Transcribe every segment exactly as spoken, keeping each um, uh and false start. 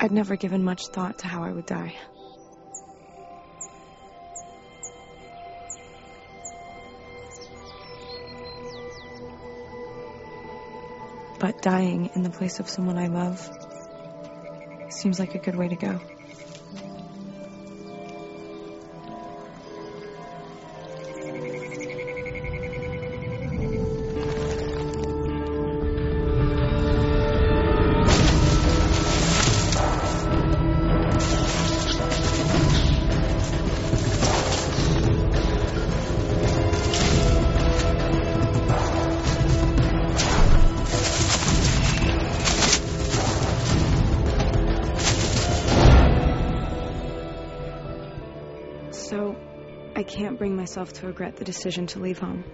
I'd never given much thought to how I would die. But dying in the place of someone I love seems like a good way to go. So, I can't bring myself to regret the decision to leave home.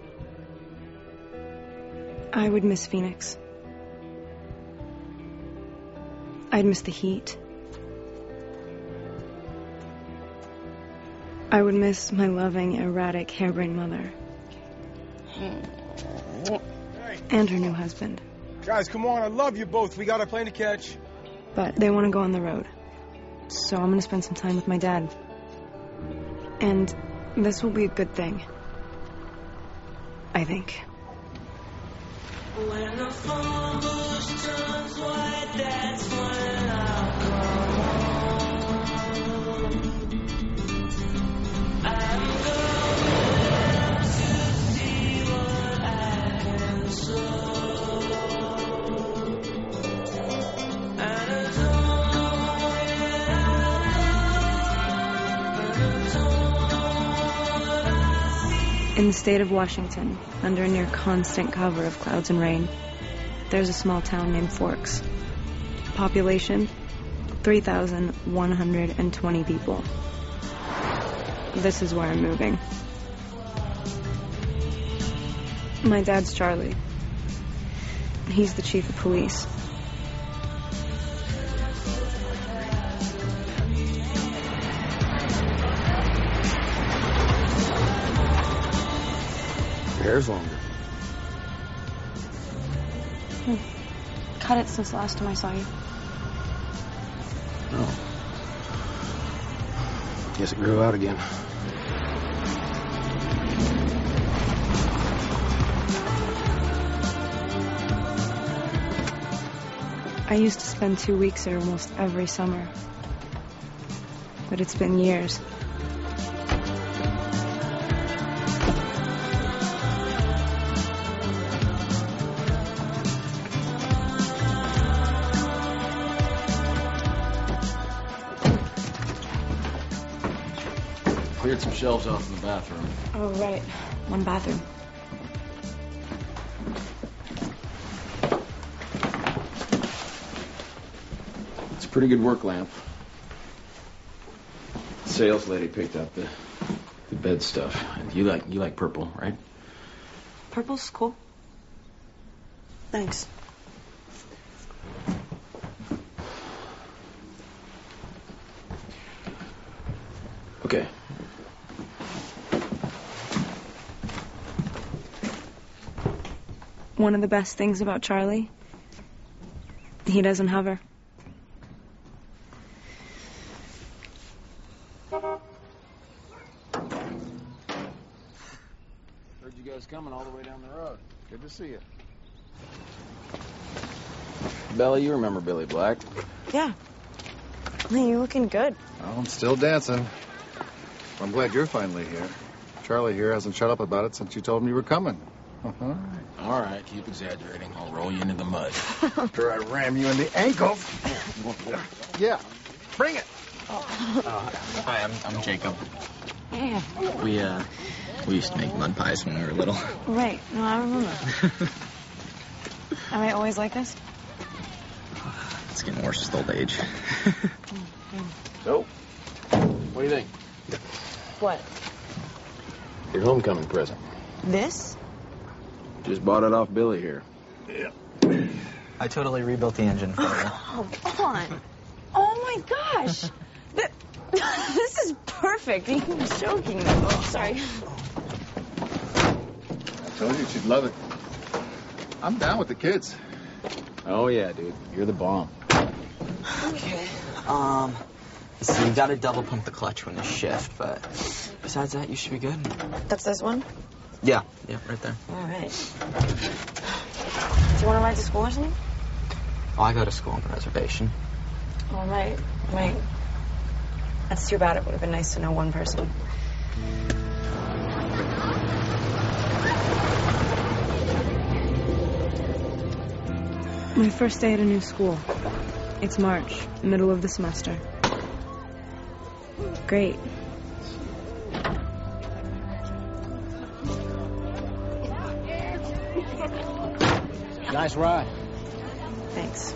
I would miss Phoenix. I'd miss the heat. I would miss my loving, erratic, harebrained mother. Hey. And her new husband. Guys, come on, I love you both. We got a plane to catch. But they want to go on the road. So I'm going to spend some time with my dad. And this will be a good thing. I think. When the phone bush turns white, that's when I'll come home. I'm going to see what I can show. And it's in the state of Washington, under a near constant cover of clouds and rain, there's a small town named Forks. Population, three thousand one hundred twenty people. This is where I'm moving. My dad's Charlie. He's the chief of police. Your hair's longer. Hmm. Cut it since the last time I saw you. Oh. Guess it grew out again. I used to spend two weeks there almost every summer. But it's been years. Cleared some shelves off in the bathroom. Oh, right. One bathroom. It's a pretty good work lamp. The sales lady picked up the the bed stuff. You like you like purple, right? Purple's cool. Thanks. Okay. One of the best things about Charlie, he doesn't hover. Heard you guys coming all the way down the road. Good to see you. Bella, you remember Billy Black? Yeah. Hey, you're looking good. Well, I'm still dancing. I'm glad you're finally here. Charlie here hasn't shut up about it since you told him you were coming. Uh-huh. All right, keep exaggerating. I'll roll you into the mud. After I ram you in the ankles. Yeah, bring it. Uh, hi, I'm I'm Jacob. Yeah. We uh we used to make mud pies when we were little. Right. No, I remember. Am I always like this? It's getting worse with old age. So, what do you think? What? Your homecoming present. This? Just bought it off Billy here. Yeah. I totally rebuilt the engine for you. Oh, come on. Oh, my gosh. Th- this is perfect. You're joking. Oh, sorry. I told you she'd love it. I'm down with the kids. Oh, yeah, dude. You're the bomb. Okay. Um, let's see, you gotta double pump the clutch when there's shift, but besides that, you should be good. That's this one? Yeah, yeah, right there. All right. Do you want to ride to school or something? Oh, I go to school on the reservation. All right, right. That's too bad. It would have been nice to know one person. My first day at a new school. It's March, middle of the semester. Great. Nice ride. Thanks.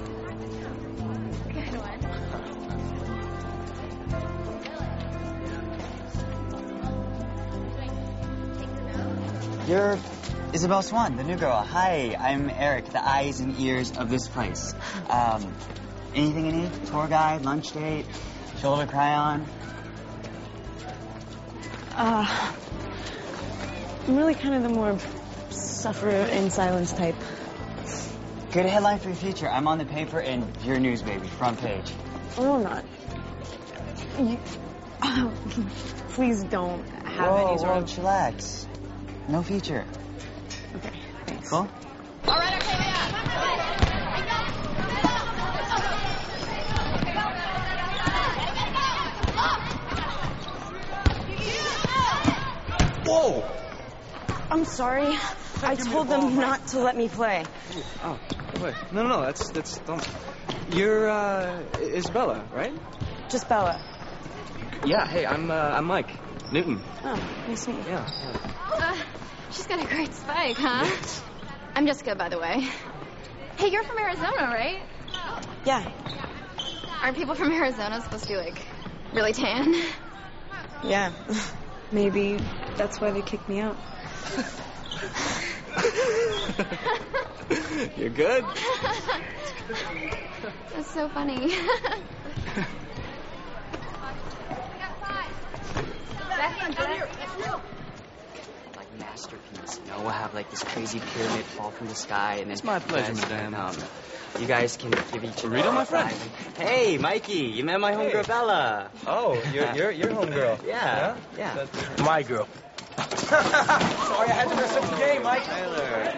You're Isabel Swan, the new girl. Hi, I'm Eric, the eyes and ears of this place. Um, anything you need? Tour guide, lunch date, shoulder to cry on? Uh, I'm really kind of the more suffer in silence type. Good headline for your future. I'm on the paper and your news, baby. Front page. Oh, I'm not. You, oh, please don't have Whoa, any sort whoa, of... chillax. No feature. Okay, thanks. Cool? All right, Whoa! I'm sorry. I told them not to let me play. Oh, wait. No, no, no, that's, that's, don't. You're, uh, Isabella, right? Just Bella. Yeah, hey, I'm, uh, I'm Mike Newton. Oh, nice to meet you. Yeah, yeah. Uh, she's got a great spike, huh? I'm Jessica, by the way. Hey, you're from Arizona, right? Yeah. Aren't people from Arizona supposed to be, like, really tan? Yeah. Maybe that's why they kicked me out. You're good? That's so funny. Like masterpiece, you know, we'll have like this crazy pyramid fall from the sky, and then It's my pleasure, you guys madame. can, um, you guys can give each other. Burrito, a my friend. five. Hey, Mikey, you met my homegirl Hey. Bella. Oh, you're, you're, you're homegirl. Yeah, yeah. My girl. Sorry, I had to mess up the game, Mike. Tyler.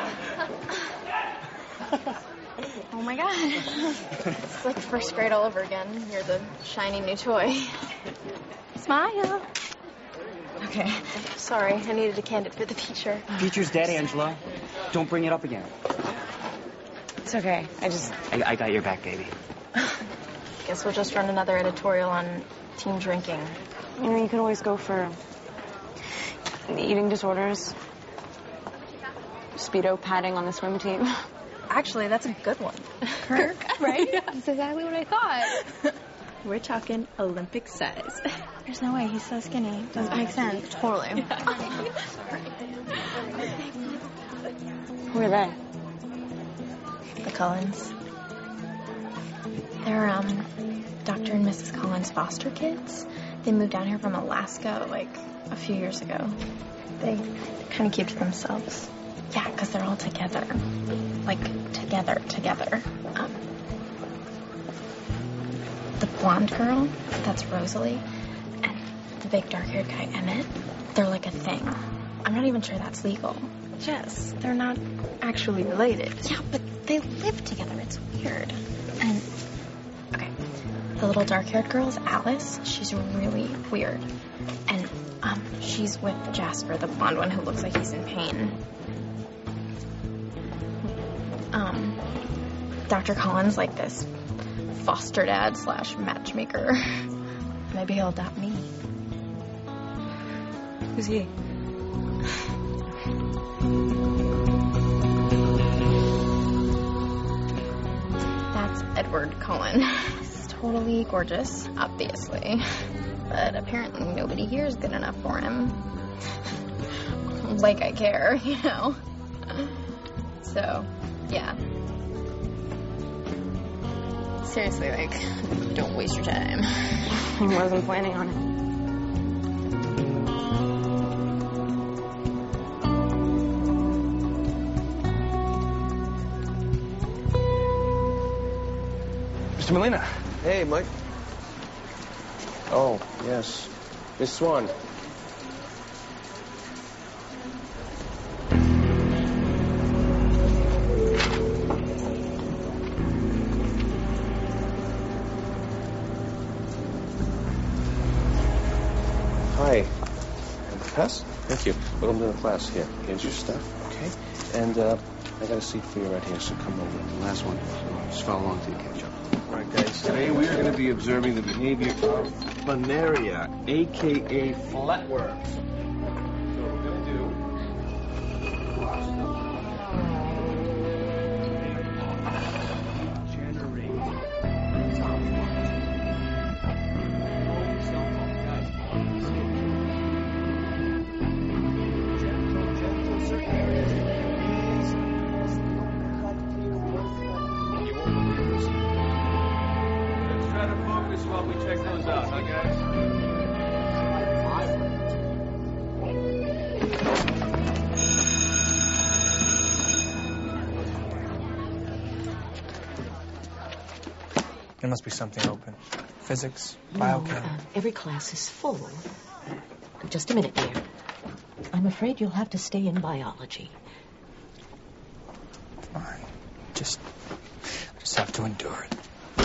Oh, my God. It's like first grade all over again. You're the shiny new toy. Smile. Okay. Sorry, I needed a candid for the teacher. Teacher's dead, Angela. Don't bring it up again. It's okay. I just... I, I got your back, baby. Guess we'll just run another editorial on teen drinking. You know, you could always go for eating disorders, speedo padding on the swim team. Actually, that's a good one. Kirk, right? That's exactly what I thought. We're talking Olympic size. There's no way. He's so skinny. Doesn't make sense. Totally. Who are they? The Cullens. They're, um, Doctor and Missus Cullens' foster kids. They moved down here from Alaska, like, a few years ago. They kind of keep to themselves. Yeah, because they're all together. Like, together, together. Um, the blonde girl, that's Rosalie, and the big dark-haired guy, Emmett, they're like a thing. I'm not even sure that's legal. Yes, they're not actually related. Yeah, but they live together. It's weird. And, okay, the little dark-haired girl is Alice. She's really weird. And, um, she's with Jasper, the blonde one who looks like he's in pain. Um, Doctor Collins like this foster dad slash matchmaker. Maybe he'll adopt me. Who's he? That's Edward Cullen. He's totally gorgeous, obviously. But apparently nobody here is good enough for him. Like I care, you know? So, yeah. Seriously, like, don't waste your time. I wasn't planning on it. Mister Molina, Hey, Mike. Oh, yes. Miss Swan. Hi. Pass? Thank you. Welcome to the class. Here, here's your stuff, okay? And uh, I got a seat for you right here, so come over. The last one. So just follow along till you catch up. All right, guys. Today we are going to be observing the behavior of Planaria, a k a flatworms. So what we're going to do... While we check those out, huh, guys? There must be something open. Physics, No, biochem. uh, every class is full. Just a minute, dear. I'm afraid you'll have to stay in biology. Fine. Just, just have to endure it.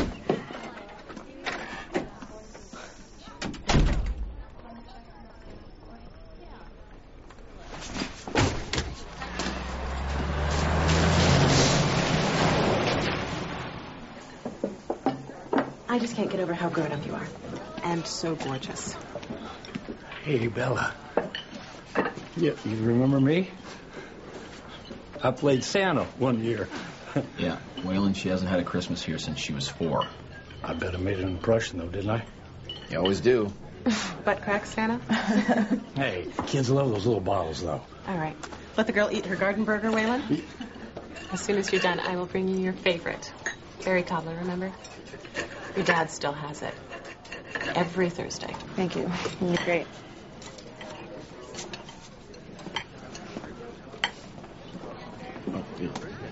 I just can't get over how grown up you are. And so gorgeous. Hey, Bella. You, you remember me? I played Santa one year. Yeah, Waylon, she hasn't had a Christmas here since she was four. I bet I made an impression, though, didn't I? You always do. Butt crack, Santa? Hey, kids love those little bottles, though. All right. Let the girl eat her garden burger, Waylon. As soon as you're done, I will bring you your favorite. Berry cobbler, remember? Your dad still has it. Every Thursday. Thank you. You're great. Oh, yeah.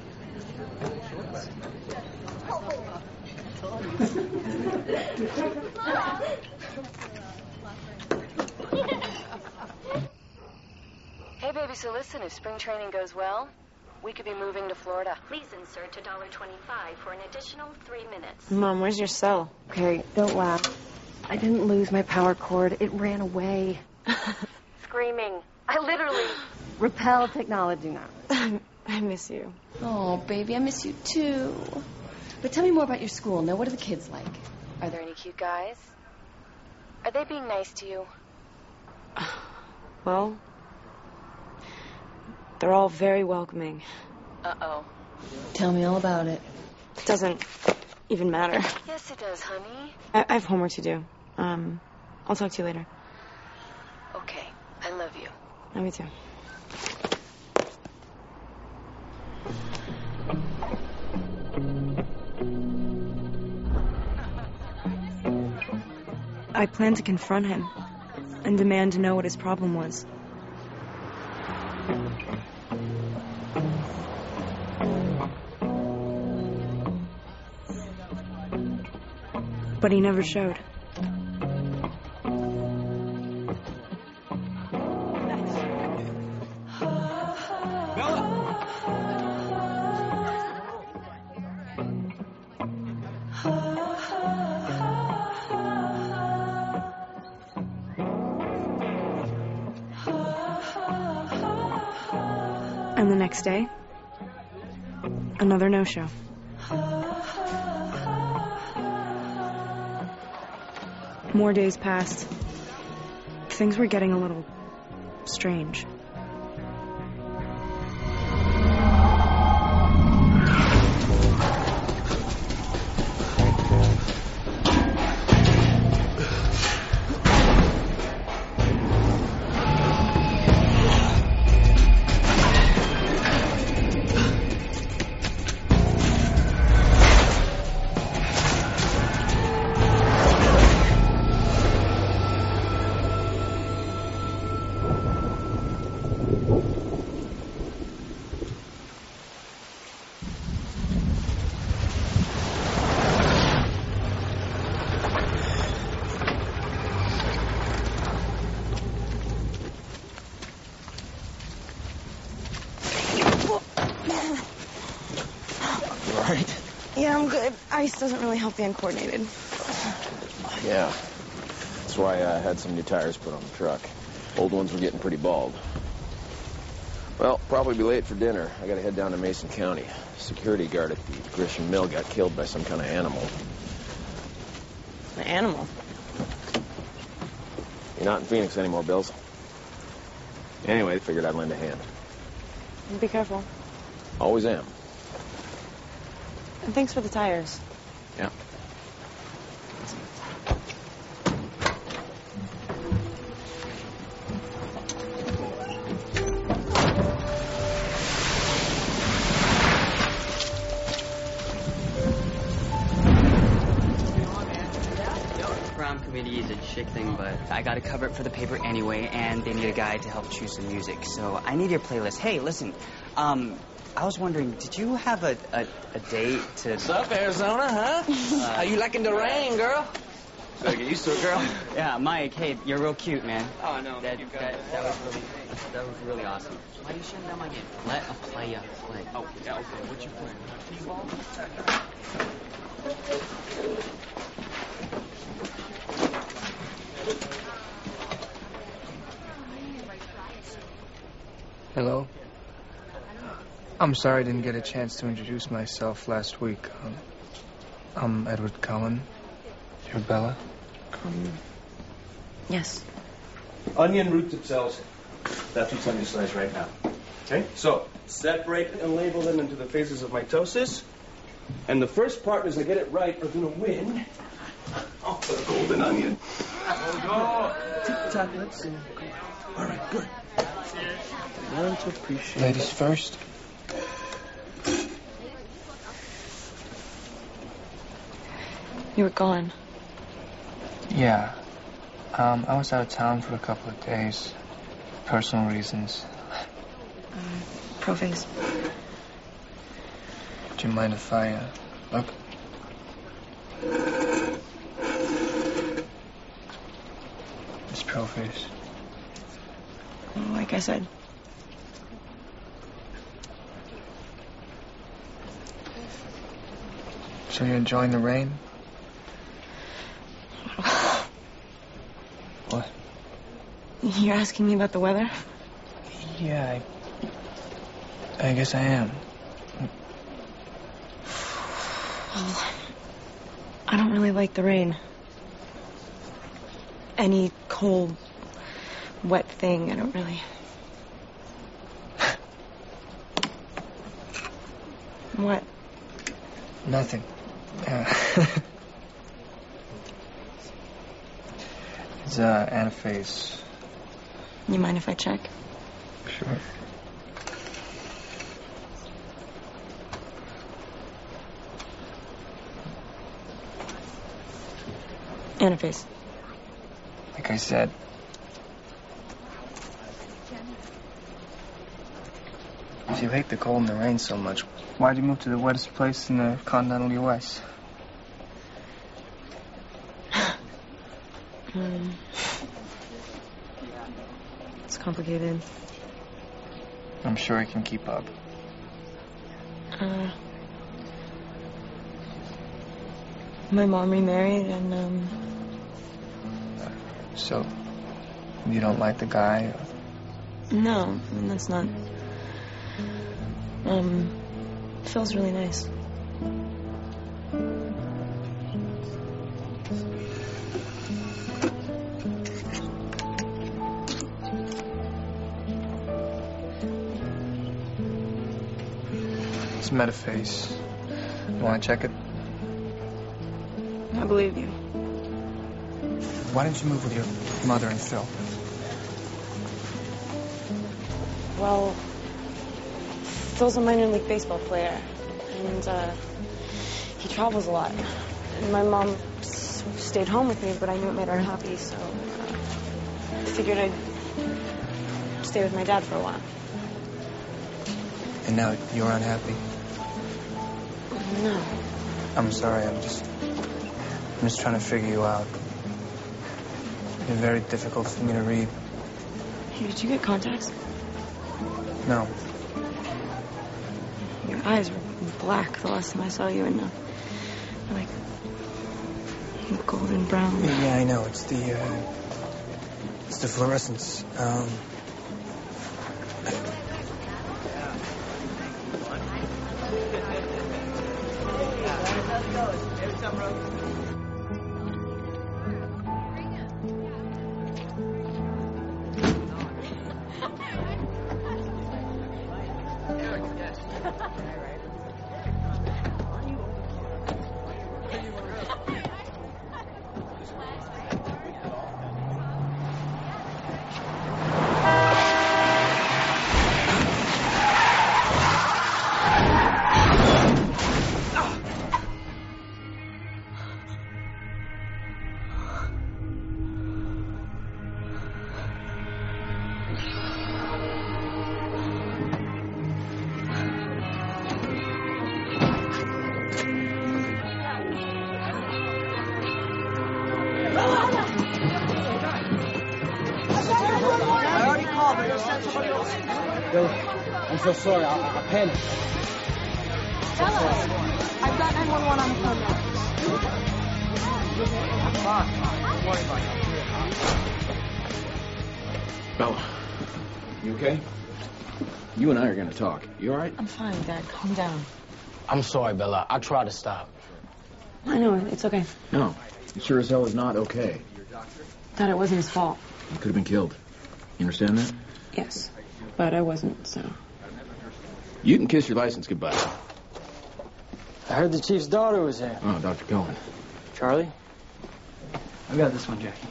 Hey, baby, so listen, if spring training goes well, we could be moving to Florida. Please insert one dollar twenty-five for an additional three minutes. Mom, where's your cell? Okay, don't laugh. I didn't lose my power cord. It ran away. Screaming. I literally repel technology now. I miss you. Oh, baby, I miss you too. But tell me more about your school. Now, what are the kids like? Are there any cute guys? Are they being nice to you? Well, they're all very welcoming. Uh-oh. Tell me all about it. It doesn't even matter. Yes, it does, honey. I, I have homework to do. Um, I'll talk to you later. Okay, I love you. Love you too. I planned to confront him and demand to know what his problem was. But he never showed. And the next day, another no-show. More days passed. Things were getting a little strange. right? Yeah, I'm good. Ice doesn't really help the uncoordinated. Yeah. That's why I had some new tires put on the truck. Old ones were getting pretty bald. Well, probably be late for dinner. I gotta head down to Mason County. Security guard at the Grisham Mill got killed by some kind of animal. An animal? You're not in Phoenix anymore, Bills. Anyway, I figured I'd lend a hand. Be careful. Always am. And thanks for the tires. Yeah. Prom committee is a chick thing, but I gotta cover it for the paper anyway, and they need a guy to help choose some music. So I need your playlist. Hey, listen, um, I was wondering, did you have a, a, a date to... What's up, Arizona, huh? Uh, How you liking the rain, girl? Gotta get used to it, girl. Yeah, Mike, hey, you're real cute, man. Oh, no, that, you got that, it. that was really, that was really awesome. Why are you shutting down my game? Let a player play. Oh, yeah, okay. What you playing? T-ball? Hello? I'm sorry I didn't get a chance to introduce myself last week. Um, I'm Edward Cullen. You're Bella? Um, yes. Onion root to cells. That's what's on your slice right now. Okay? So, separate and label them into the phases of mitosis. And the first partners that get it right are going to win. Oh, the golden onion. Tick-tock, let's see. All right, good. Learn to appreciate. Ladies first. You were gone. Yeah. Um, I was out of town for a couple of days. Personal reasons. Um, Prophase. Do you mind if I, uh, look? It's Prophase. Like I said. So you're enjoying the rain? What? You're asking me about the weather? Yeah, I, I guess I am. Well, I don't really like the rain. Any cold, wet thing, I don't really. What? Nothing. Uh, it's uh, anaphase. You mind if I check? Sure. Anaphase. Like I said. If you hate the cold and the rain so much, why'd you move to the wettest place in the continental U S? um, it's complicated. I'm sure I can keep up. Uh, my mom remarried, and um. So, you don't like the guy? Or... No, I mean, that's not. Um, Phil's really nice. It's metaphase. You want to check it? I believe you. Why didn't you move with your mother and Phil? Well, Phil's a minor league baseball player, and uh, he travels a lot. And my mom s stayed home with me, but I knew it made her happy, so uh, I figured I'd stay with my dad for a while. And now you're unhappy? No. I'm sorry, I'm just... I'm just trying to figure you out. You're very difficult for me to read. Hey, did you get contacts? No. Your eyes were black the last time I saw you, and uh, like golden brown. Yeah, I know. It's the uh, it's the fluorescence. Um, I'm so sorry. I, I panicked. Hello. I've got nine one one on the phone now. Don't worry about it. Bella, you okay? You and I are going to talk. You all right? I'm fine, Dad. Calm down. I'm sorry, Bella. I tried to stop. I know, it's okay. No, it sure as hell is not okay. Dad, it wasn't his fault. He could have been killed. You understand that? Yes, but I wasn't, so. You can kiss your license goodbye. I heard the chief's daughter was there. Oh, Doctor Cohen. Charlie? I got this one, Jackie.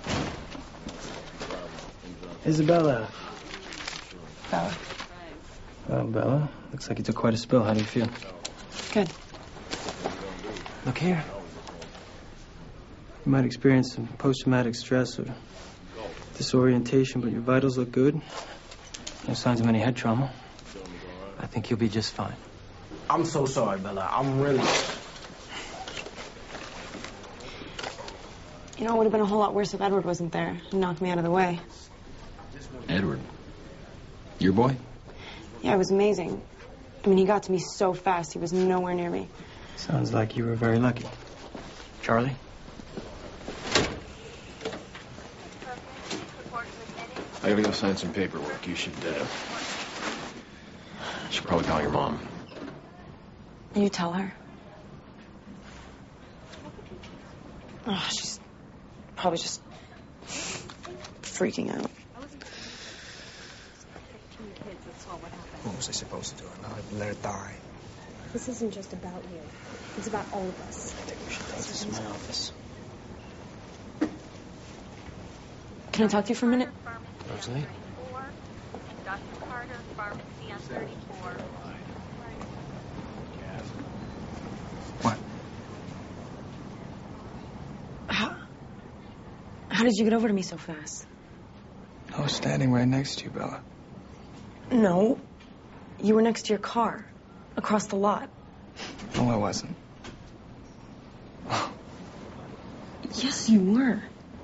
Isabella. Bella. Well, Bella, looks like you took quite a spill. How do you feel? Good. Look here. You might experience some post-traumatic stress or disorientation, but your vitals look good. No signs of any head trauma. I think you'll be just fine. I'm so sorry, Bella. I'm really... You know, it would have been a whole lot worse if Edward wasn't there and knocked me out of the way. Edward? Your boy? Yeah, it was amazing. I mean, he got to me so fast, he was nowhere near me. Sounds like you were very lucky. Charlie? I gotta go sign some paperwork. You should, uh... should probably call your mom. You tell her. Oh, she's probably just freaking out. What was I supposed to do? Not let her die. This isn't just about you. It's about all of us. I think we should go. This is my office. Can I talk to you for a minute? Rosalie? Doctor Carter, pharmacy on thirty-four. What? How, how did you get over to me so fast? I was standing right next to you, Bella. No. You were next to your car. Across the lot. No, I wasn't. Yes, you were.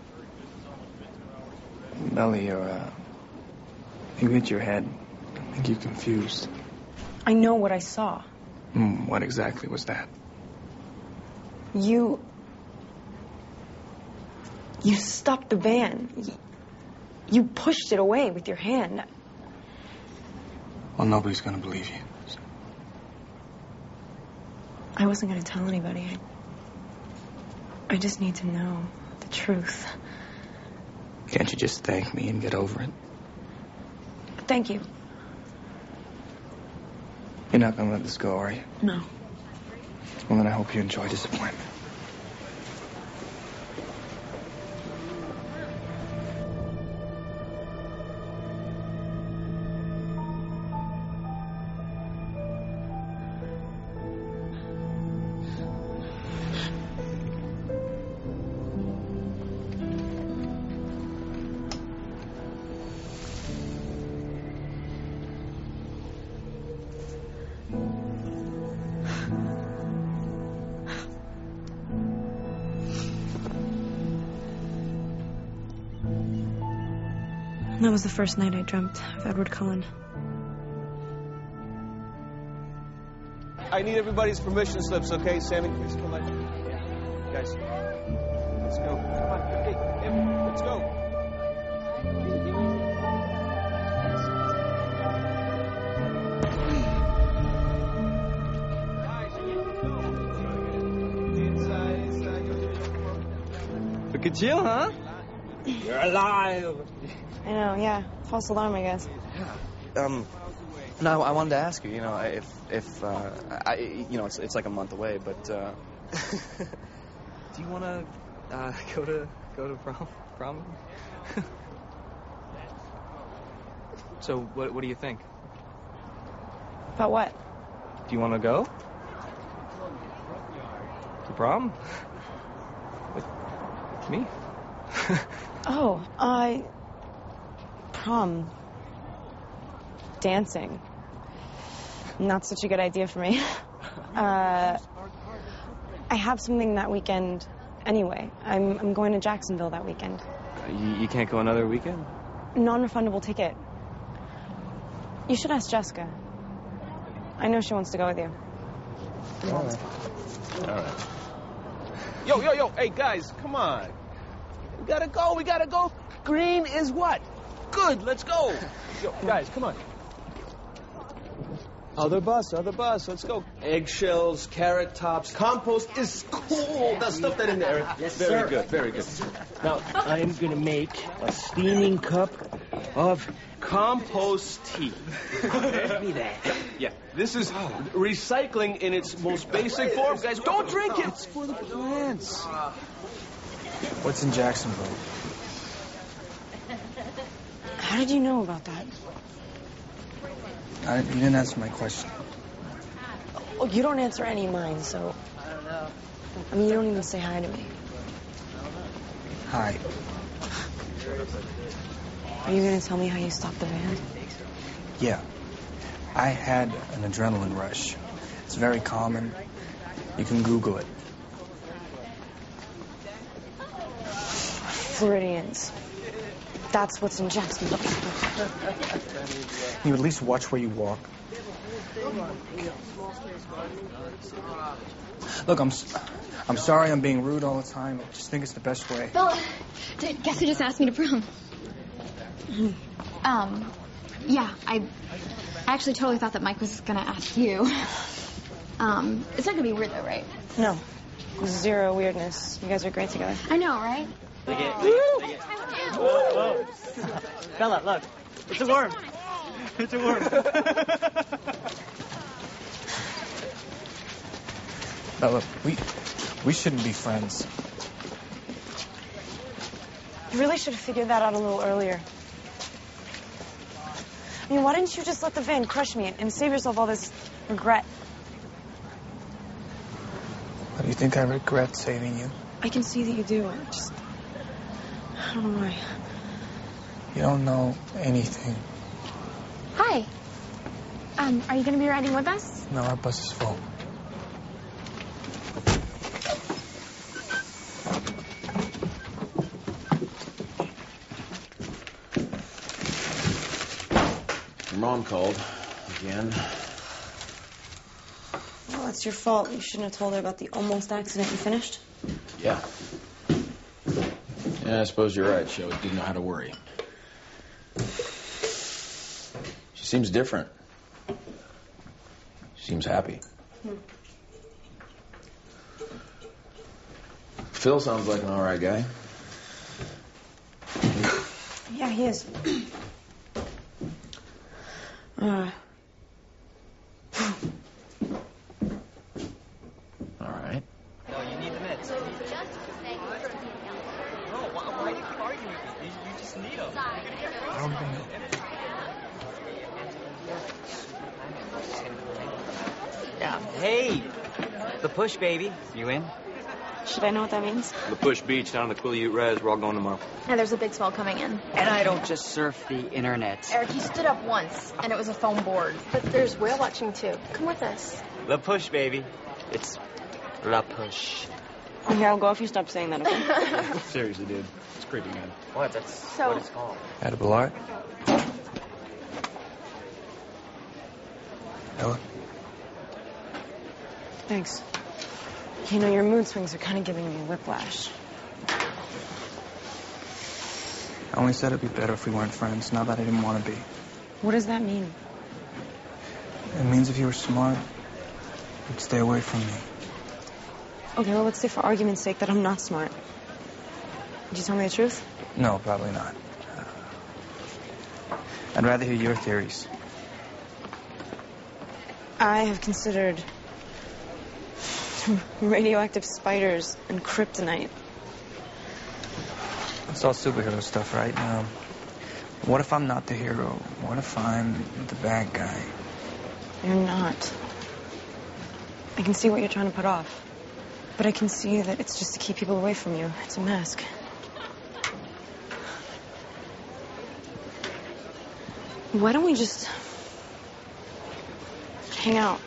Bella, you're, uh... you hit your head. I think you're confused. I know what I saw. Mm, what exactly was that? You... You stopped the van. You, you pushed it away with your hand. Well, nobody's gonna believe you. So. I wasn't gonna tell anybody. I, I just need to know the truth. Can't you just thank me and get over it? Thank you. You're not gonna let this go, are you? No. Well, then I hope you enjoy disappointment. That was the first night I dreamt of Edward Cullen. I need everybody's permission slips, okay? Sammy, please come on. Guys, let's go. Come on. Hey, hey, let's go. Look at you, huh? You're alive. I know, yeah. False alarm, I guess. Um, no, I wanted to ask you, you know, if, if, uh, I, you know, it's, it's like a month away, but, uh, do you want to, uh, go to, go to prom, prom? So, what, what do you think? About what? Do you want to go? To prom? With me? Oh, I... Prom. Dancing. Not such a good idea for me. uh, I have something that weekend anyway. I'm, I'm going to Jacksonville that weekend. You, you can't go another weekend? Non-refundable ticket. You should ask Jessica. I know she wants to go with you. All right. All right. Yo, yo, yo, hey, guys, come on. We gotta go, we gotta go. Green is what? Good, let's go. Yo, guys, come on. Other bus, other bus, let's go. Eggshells, carrot tops, compost is cool. Now stuff that in there. Yes, very sir. good, very good. Now, I'm gonna make a steaming cup of compost tea. Give me that. Yeah, this is recycling in its most basic form, guys. Don't drink it. It's for the plants. What's in Jacksonville? How did you know about that? I, you didn't answer my question. Oh, you don't answer any of mine, so... I don't know. I mean, you don't even say hi to me. Hi. Are you going to tell me how you stopped the van? Yeah. I had an adrenaline rush. It's very common. You can Google it. Floridians. That's what's in Jacksonville. You at least watch where you walk. Look, I'm, I'm sorry I'm being rude all the time. I just think it's the best way. Bella, guess who just asked me to prom? Um, yeah, I, I actually totally thought that Mike was gonna ask you. Um, it's not gonna be weird though, right? No. Zero weirdness. You guys are great together. I know, right? Look at it, look at it. Whoa, whoa. Bella, look. It's a worm. It's a worm. Bella, we, we shouldn't be friends. You really should have figured that out a little earlier. I mean, why didn't you just let the van crush me and save yourself all this regret? What, do you think I regret saving you? I can see that you do. I just... I don't know why. You don't know anything. Hi. Um, are you gonna be riding with us? No, our bus is full. Your mom called again. Well, that's your fault. You shouldn't have told her about the almost accident. You finished? Yeah. Yeah, I suppose you're right. She always didn't know how to worry. She seems different. She seems happy. Hmm. Phil sounds like an all right guy. Yeah, he is. uh... All right. No, you need the meds. No, why, why do you keep arguing with me? You, you just need them. I don't even know. Yeah. Hey, the push, baby. You in? Should I know what that means? The Push Beach down in the Quileute Res. We're all going tomorrow. Yeah, there's a big swell coming in. And I don't just surf the internet. Eric, you stood up once, and it was a foam board. But there's whale watching, too. Come with us. The push, baby. It's La Push. Okay, I'll go if you stop saying that, okay? Seriously, dude. It's creepy, man. What? That's So- what it's called. Edible art? Ella? Thanks. You know, your mood swings are kind of giving me whiplash. I only said it'd be better if we weren't friends, not that I didn't want to be. What does that mean? It means if you were smart, you'd stay away from me. Okay, well, let's say for argument's sake that I'm not smart. Would you tell me the truth? No, probably not. Uh, I'd rather hear your theories. I have considered radioactive spiders and kryptonite. It's all superhero stuff, right? Um, what if I'm not the hero? What if I'm the bad guy? You're not. I can see what you're trying to put off. But I can see that it's just to keep people away from you. It's a mask. Why don't we just hang out?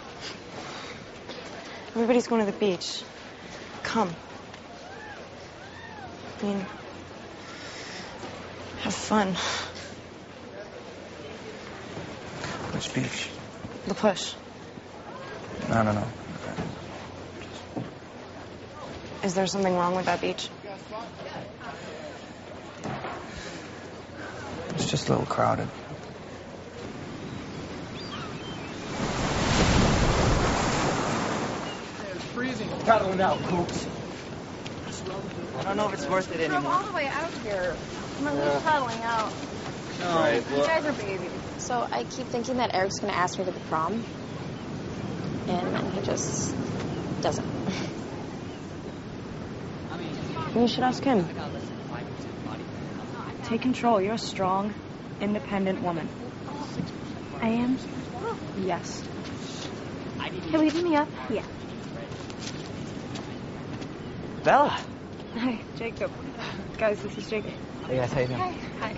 Everybody's going to the beach. Come. I mean, have fun. Which beach? The Push. I don't know. Is there something wrong with that beach? It's just a little crowded. It's freezing. Paddling out, folks. I don't know if it's worth it Drove anymore. all the way out here. I'm at Yeah. least paddling out. No, Right, well- you guys are babies. So I keep thinking that Eric's going to ask me to the prom. And then he just doesn't. You should ask him. Take control. You're a strong, independent woman. I am? Yes. Can we pick me up? Yeah. Bella. Hi, Jacob. Guys, this is Jacob. Hey guys, how you doing? Hi. Hi.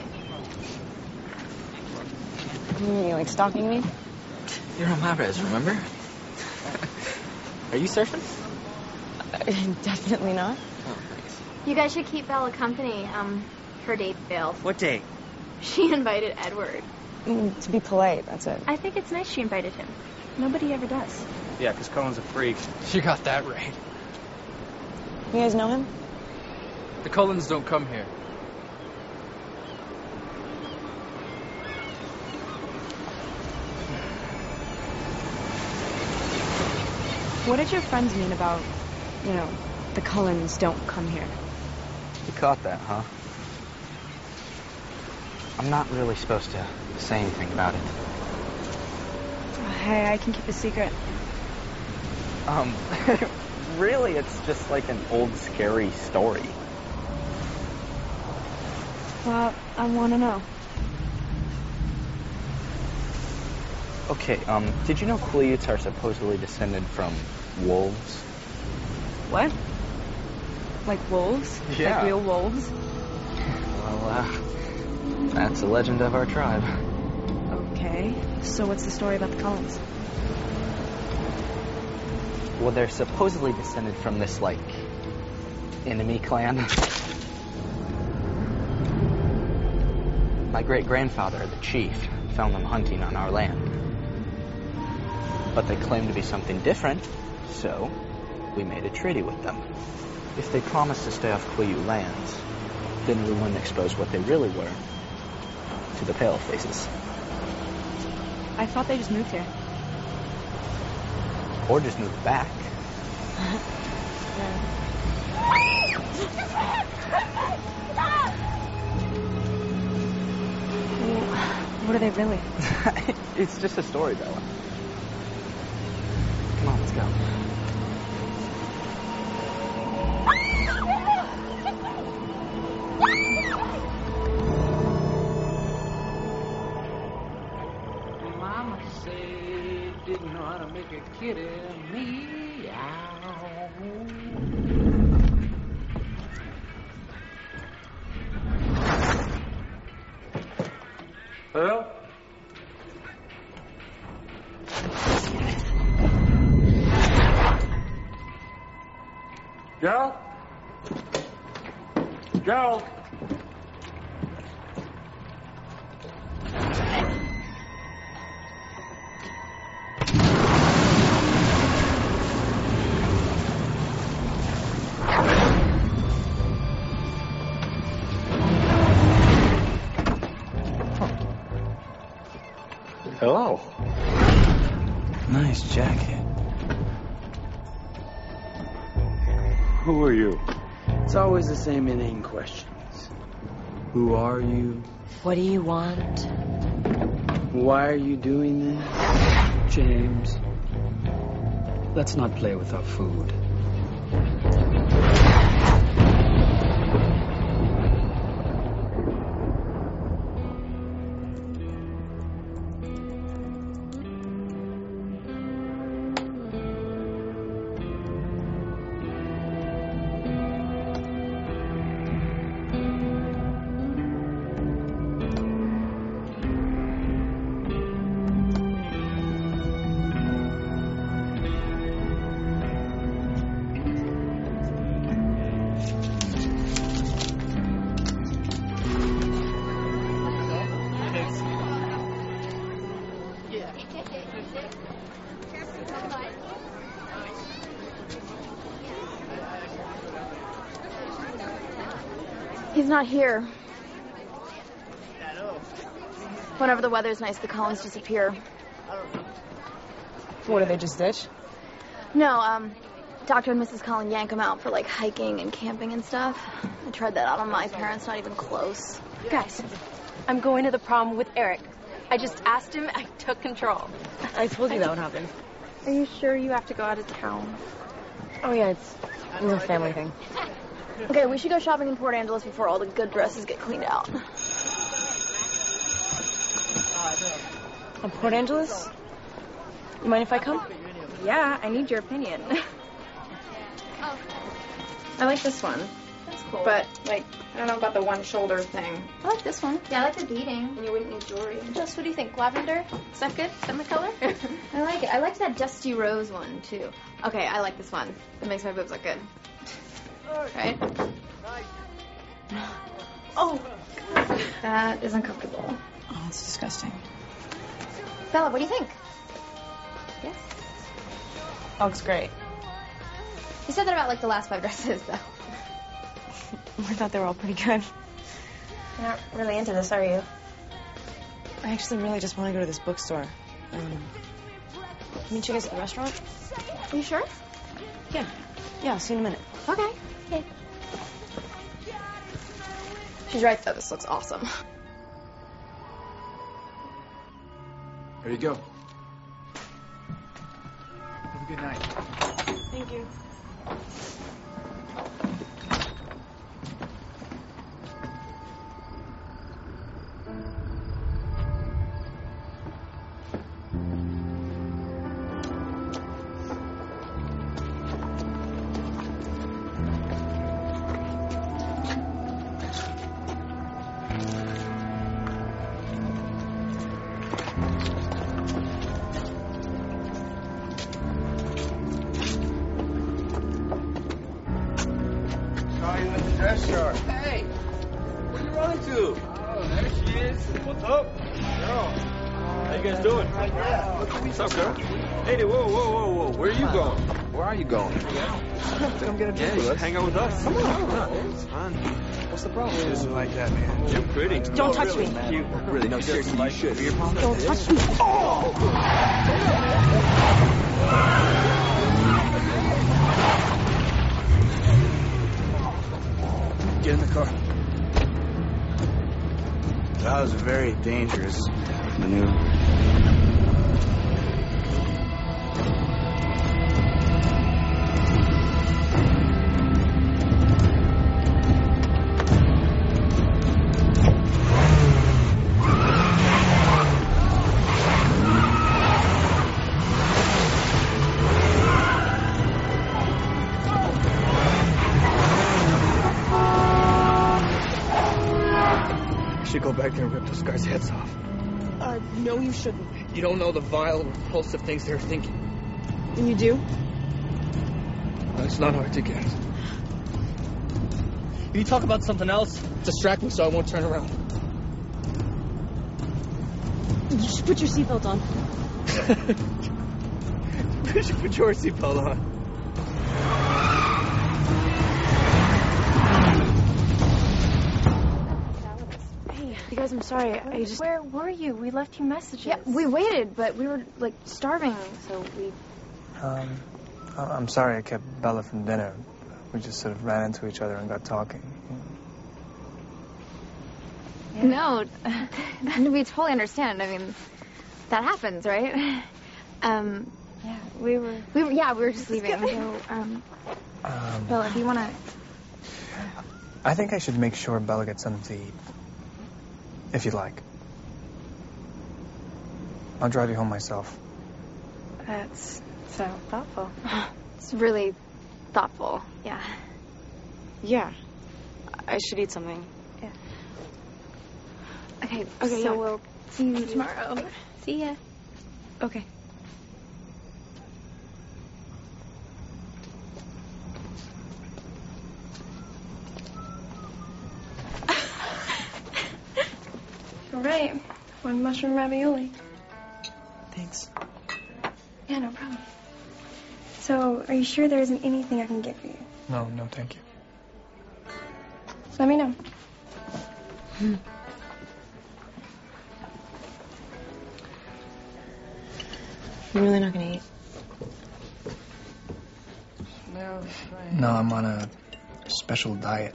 You like stalking me? You're on my res, remember? Are you surfing? Definitely not. You guys should keep Bella company. Um, her date failed. What date? She invited Edward. Mm, to be polite, that's it. I think it's nice she invited him. Nobody ever does. Yeah, because Colin's a freak. You got that right. You guys know him? The Cullens don't come here. What did your friends mean about, you know, the Cullens don't come here? You caught that, huh? I'm not really supposed to say anything about it. Hey, I can keep a secret. Um, really, it's just like an old scary story. Well, I want to know. Okay, um, did you know Quileutes are supposedly descended from wolves? What? Like wolves? Yeah. Like real wolves? Well, uh, that's a legend of our tribe. Okay. So what's the story about the Cullens? Well, they're supposedly descended from this, like, enemy clan. My great-grandfather, the chief, found them hunting on our land. But they claimed to be something different, so we made a treaty with them. If they promised to stay off Quileute lands, then we wouldn't expose what they really were to the Palefaces. I thought they just moved here. Or just moved back. What are they really? It's just a story, Bella. Come on, let's go. Mama said, didn't know how to make a kitty meow. Hello? Gerald? Gerald? Nice jacket. Who are you? It's always the same inane questions. Who are you? What do you want? Why are you doing this? James, let's not play with our food. He's not here. Whenever the weather's nice, the Collins disappear. What, did they just ditch? No, um, Doctor and Missus Collin yank him out for, like, hiking and camping and stuff. I tried that out on my parents, not even close. Guys, I'm going to the prom with Eric. I just asked him, I took control. I told you that would happen. Are you sure you have to go out of town? Oh, yeah, it's a family thing. Okay, we should go shopping in Port Angeles before all the good dresses get cleaned out. Oh, Port Angeles? You mind if I come? Yeah, I need your opinion. I like this one. That's cool. But, like, I don't know about the one shoulder thing. I like this one. Yeah, I like the beading. And you wouldn't need jewelry. Jess, what do you think? Lavender? Is that good? Is that my color? I like it. I liked that dusty rose one, too. Okay, I like this one. It makes my boobs look good. Right? Oh, that is uncomfortable. Oh, it's disgusting. Bella, what do you think? Yes? Oh, looks great. You said that about, like, the last five dresses, though. I thought they were all pretty good. You're not really into this, are you? I actually really just want to go to this bookstore. Um, meet you guys at the restaurant? Are you sure? Yeah. Yeah, I'll see you in a minute. Okay. Okay. She's right, though. This looks awesome. There you go. Have a good night. Thank you. Hey! Where you running to? Oh, there she is. What's up? Girl. How you guys doing? What's up, girl? Hey, whoa, whoa, whoa, whoa. Where are you going? Where are you going? Come get a drink with us. Hang out with us. Come on. It's fun. What's the problem? She doesn't like that, man. You're pretty. Don't touch really, me. Man. You really, no, seriously, you should. Your problem? Don't touch me. Oh! Get in the car. That was a very dangerous maneuver. Go back there and rip those guys' heads off. Uh, no, you shouldn't. You don't know the vile, repulsive things they're thinking. And you do? It's not hard to guess. Can you talk about something else? Distract me so I won't turn around. You should put your seatbelt on. You should put your seatbelt on. Hey, guys, I'm sorry. I just... Where were you? We left you messages. Yeah, we waited, but we were, like, starving, so we... Um, I'm sorry I kept Bella from dinner. We just sort of ran into each other and got talking. Yeah. No, we totally understand. I mean, that happens, right? Um, yeah, we were... We were, yeah, we were just leaving, so, um... Um, Bella, do you want to... I think I should make sure Bella gets something to eat. If you'd like. I'll drive you home myself. That's so thoughtful. It's really thoughtful, yeah. Yeah. I should eat something. Yeah. Okay, Okay, so yeah. we'll see you tomorrow. See ya. Okay. All right. One mushroom ravioli. Thanks. Yeah, no problem. So, are you sure there isn't anything I can get for you? No, no, thank you. Let me know. Hmm. You're really not gonna eat? No, I'm on a special diet.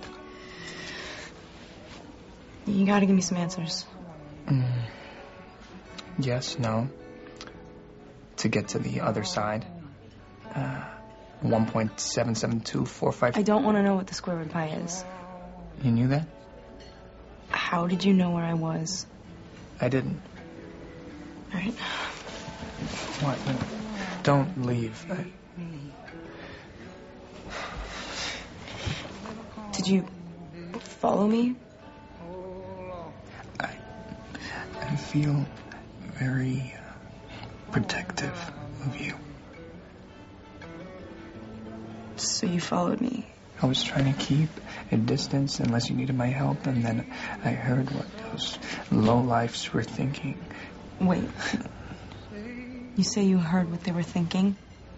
You gotta give me some answers. Mm. Yes, no. To get to the other side. Uh, one point seven seven two four five... I don't want to know what the square root of pi is. You knew that? How did you know where I was? I didn't. All right. What? Don't leave. I... Did you follow me? I, I feel very protective of you. So you followed me? I was trying to keep a distance unless you needed my help, and then I heard what those lowlifes were thinking. Wait. You say you heard what they were thinking?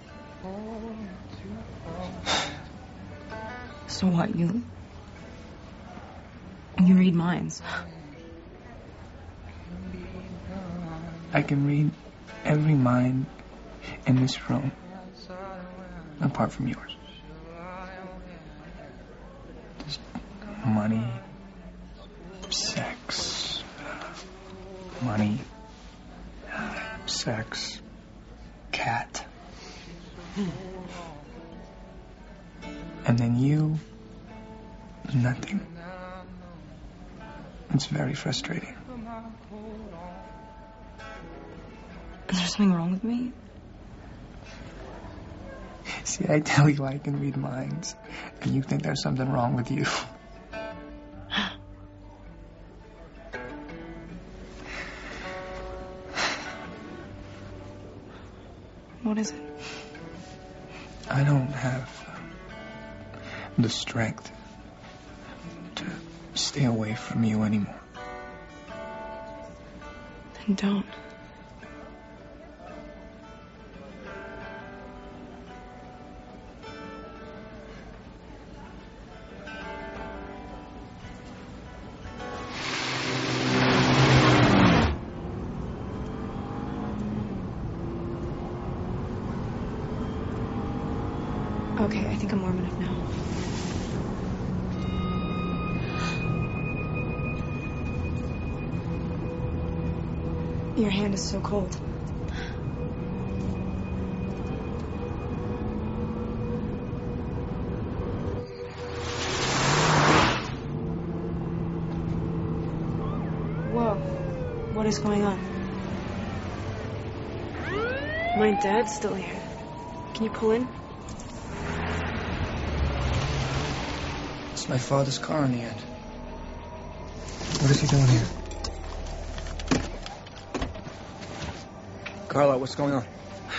So what, you... You read minds? I can read every mind in this room, apart from yours. Just money, sex, money, sex, cat. And then you, nothing. It's very frustrating. Is there something wrong with me? See, I tell you I can read minds, and you think there's something wrong with you. What is it? I don't have the strength to stay away from you anymore. Then don't. Okay, I think I'm warm enough now. Your hand is so cold. Whoa. What is going on? My dad's still here. Can you pull in? It's my father's car in the end. What is he doing here? Carla, what's going on?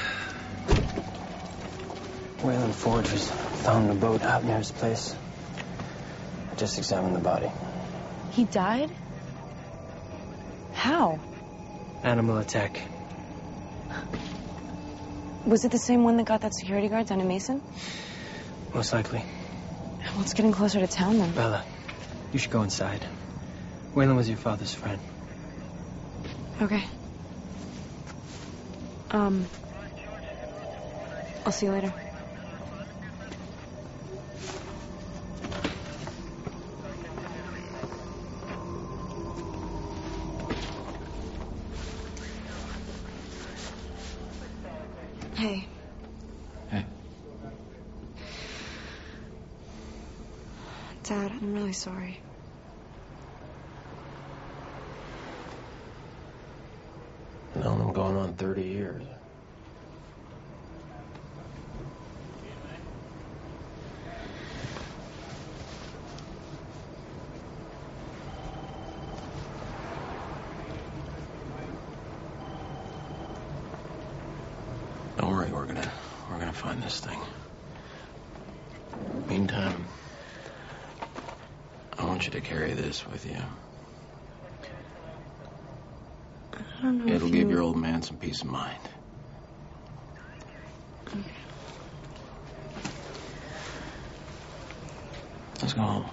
Waylon Forge was found in a boat out near his place. I just examined the body. He died? How? Animal attack. Was it the same one that got that security guard down in Mason? Most likely. Well, it's getting closer to town then. Bella, you should go inside. Waylon was your father's friend. Okay. Um, I'll see you later. Hey. Hey. Dad, I'm really sorry. Known them going on thirty years. Don't worry, we're gonna we're gonna find this thing. Meantime, I want you to carry this with you. I don't know. It'll if give you... your old man some peace of mind. Okay. Let's go home.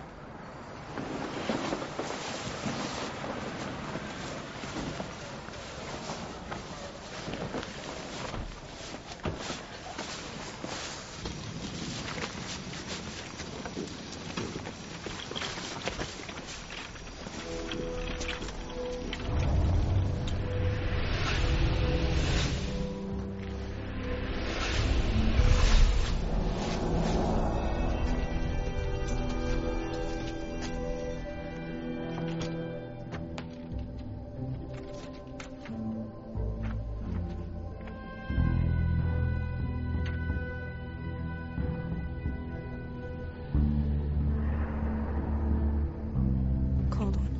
Cold one.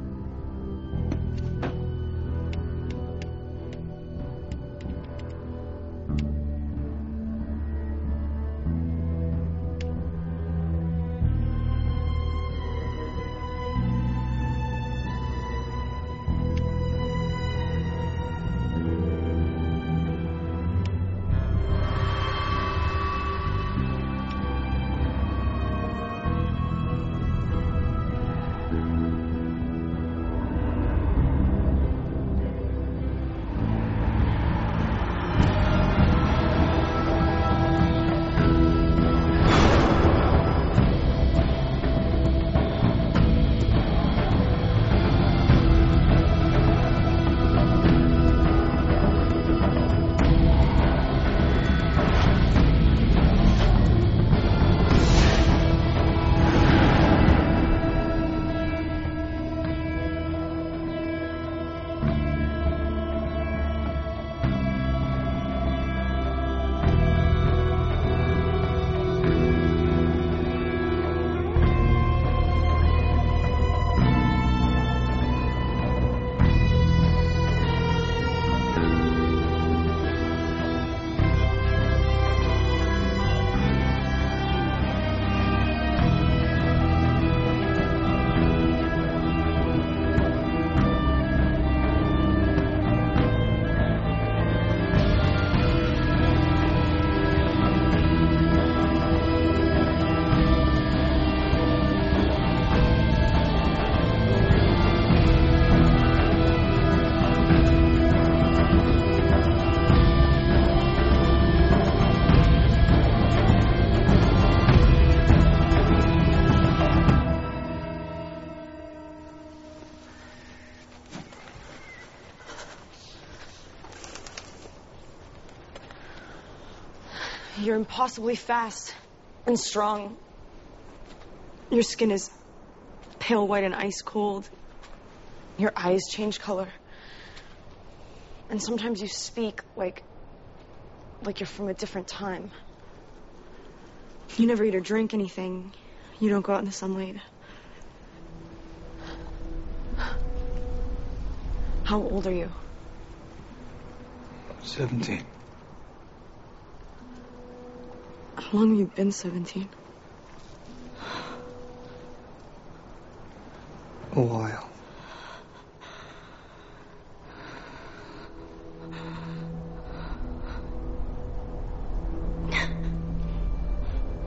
You're impossibly fast and strong. Your skin is pale white and ice cold. Your eyes change color. And sometimes you speak like, like you're from a different time. You never eat or drink anything. You don't go out in the sunlight. How old are you? Seventeen. How long have you been seventeen? A while.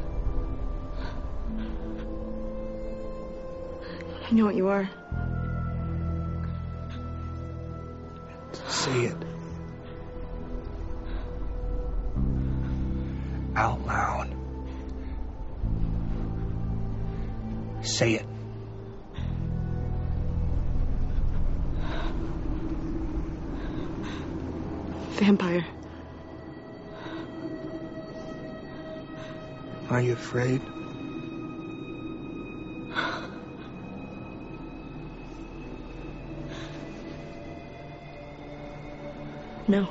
I know what you are. say it. Out loud. Say it. Vampire. Are you afraid? No.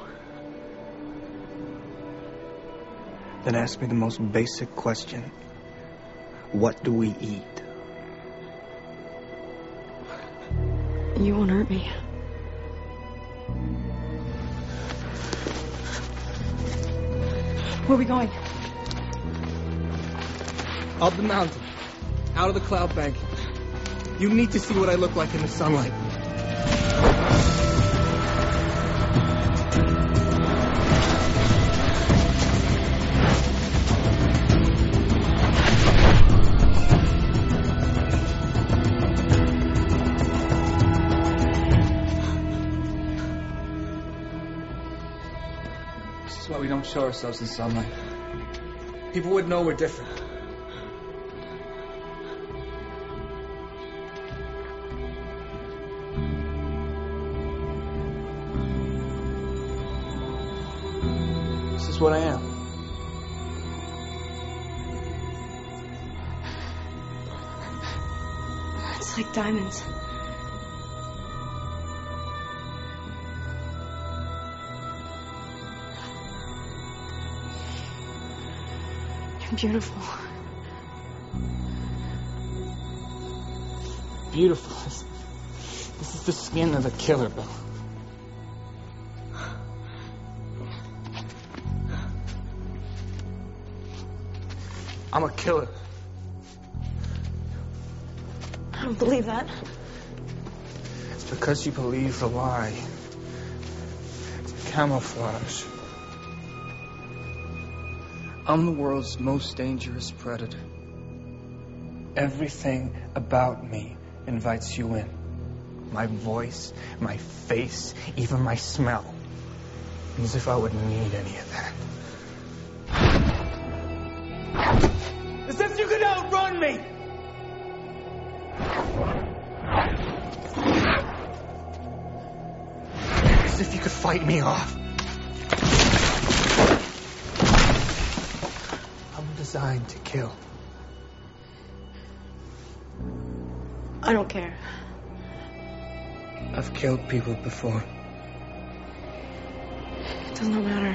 Then ask me the most basic question. What do we eat? You won't hurt me. Where are we going? Up the mountain. Out of the cloud bank. You need to see what I look like in the sunlight. This is why we don't show ourselves in sunlight. People would know we're different. This is what I am. It's like diamonds. You're beautiful. Beautiful. This is the skin of a killer, Bill. I'm a killer. I don't believe that. It's because you believe the lie. It's camouflage. I'm the world's most dangerous predator. Everything about me invites you in. My voice, my face, even my smell. As if I would need any of that. As if you could outrun me! As if you could fight me off. I'm designed to kill. I don't care. I've killed people before. It does not matter.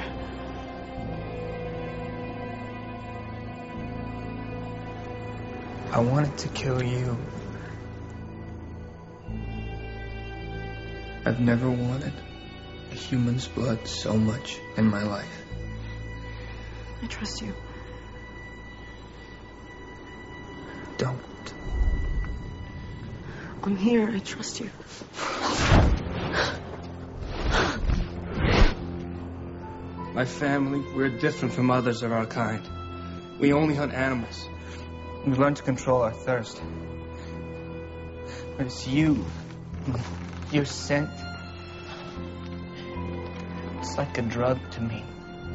I wanted to kill you. I've never wanted a human's blood so much in my life. I trust you. Don't. I'm here. I trust you. My family, we're different from others of our kind. We only hunt animals. We learn to control our thirst. But it's you. Your scent. It's like a drug to me.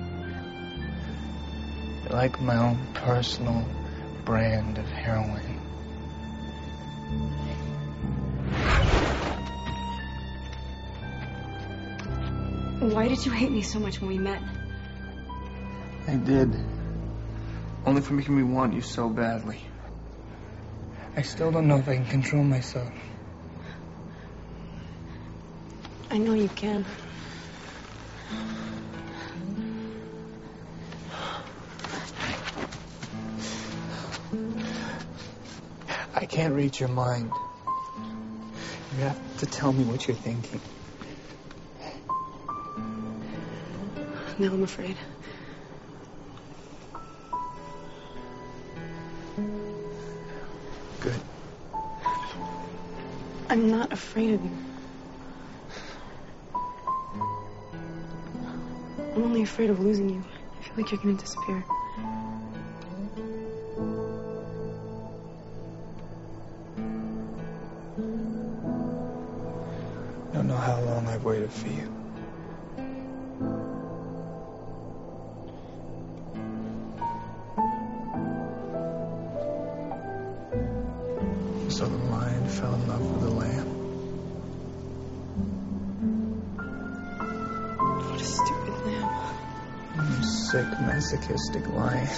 You're like my own personal brand of heroin. Why did you hate me so much when we met? I did. Only for making me want you so badly. I still don't know if I can control myself. I know you can. I can't read your mind. You have to tell me what you're thinking. Now I'm afraid. Good. I'm not afraid of you. I'm only afraid of losing you. I feel like you're going to disappear. I don't know how long I've waited for you. So the lion fell in love with the lamb. What a stupid lamb. You sick, masochistic lion.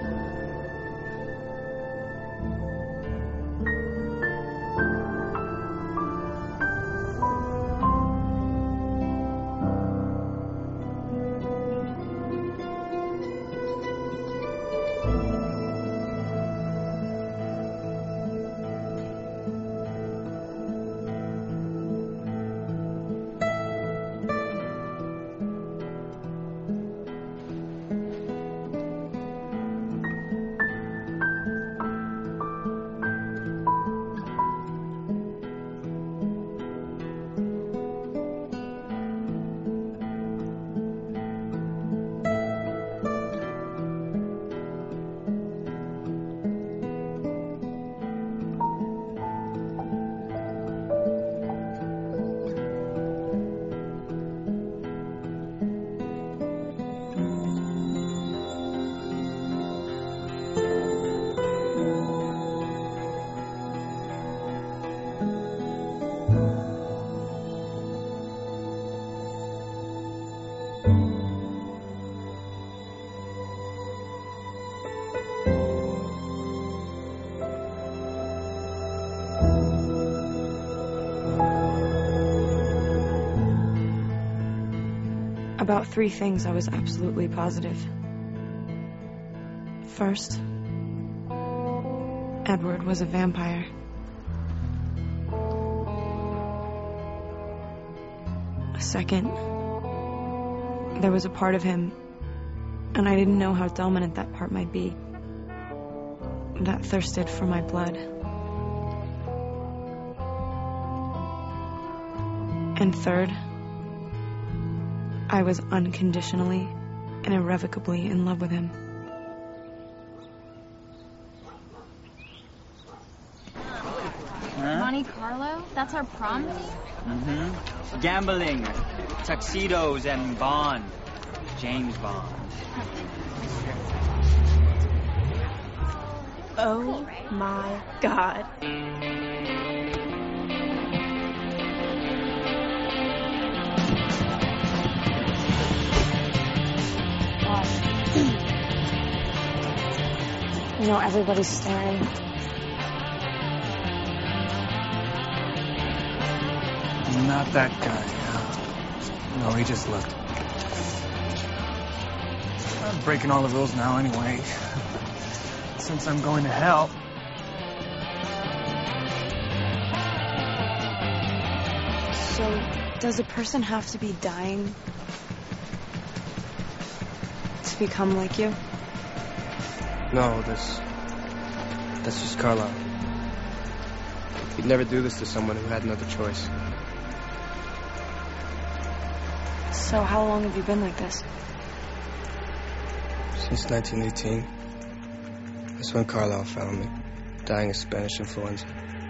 About three things I was absolutely positive. First, Edward was a vampire. Second, there was a part of him, and I didn't know how dominant that part might be, that thirsted for my blood. And third, I was unconditionally and irrevocably in love with him. Huh? Monte Carlo? That's our prom theme? Mm-hmm. Gambling, tuxedos, and Bond. James Bond. Oh my God. You know, everybody's staring. Not that guy. No, he just looked. I'm breaking all the rules now anyway. Since I'm going to hell. So, does a person have to be dying to become like you? No, that's... that's just Carlisle. He'd never do this to someone who had another choice. So how long have you been like this? Since nineteen eighteen. That's when Carlisle found me, dying of Spanish influenza.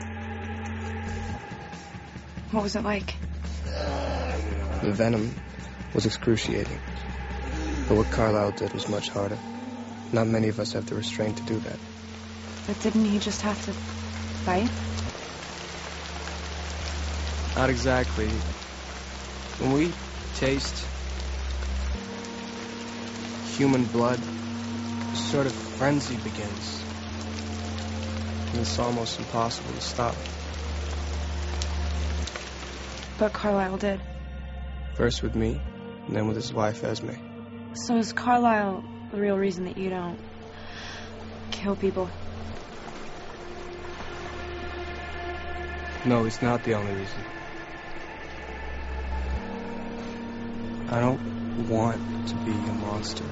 What was it like? The venom was excruciating. But what Carlisle did was much harder. Not many of us have the restraint to do that. But didn't he just have to fight? Not exactly. When we taste human blood, a sort of frenzy begins. And it's almost impossible to stop. But Carlisle did. First with me, and then with his wife, Esme. So is Carlisle the real reason that you don't kill people? No, he's not the only reason. I don't want to be a monster.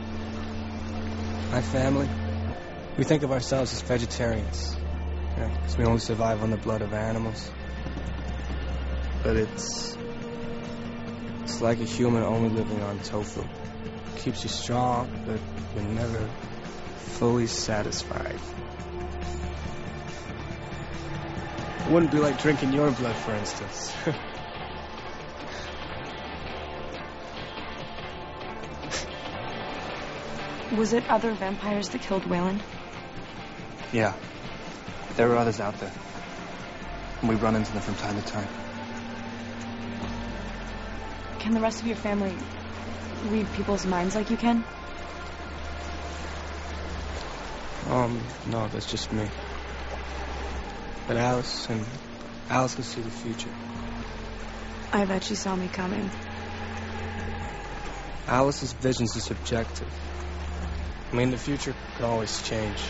My family, we think of ourselves as vegetarians, because we only survive on the blood of animals. But it's... it's like a human only living on tofu. It keeps you strong, but you're never fully satisfied. It wouldn't be like drinking your blood, for instance. Was it other vampires that killed Wayland? Yeah. There were others out there. and we run into them from time to time. Can the rest of your family read people's minds like you can? Um, no, that's just me. But Alice, and Alice can see the future. I bet she saw me coming. Alice's visions are subjective. I mean, the future can always change.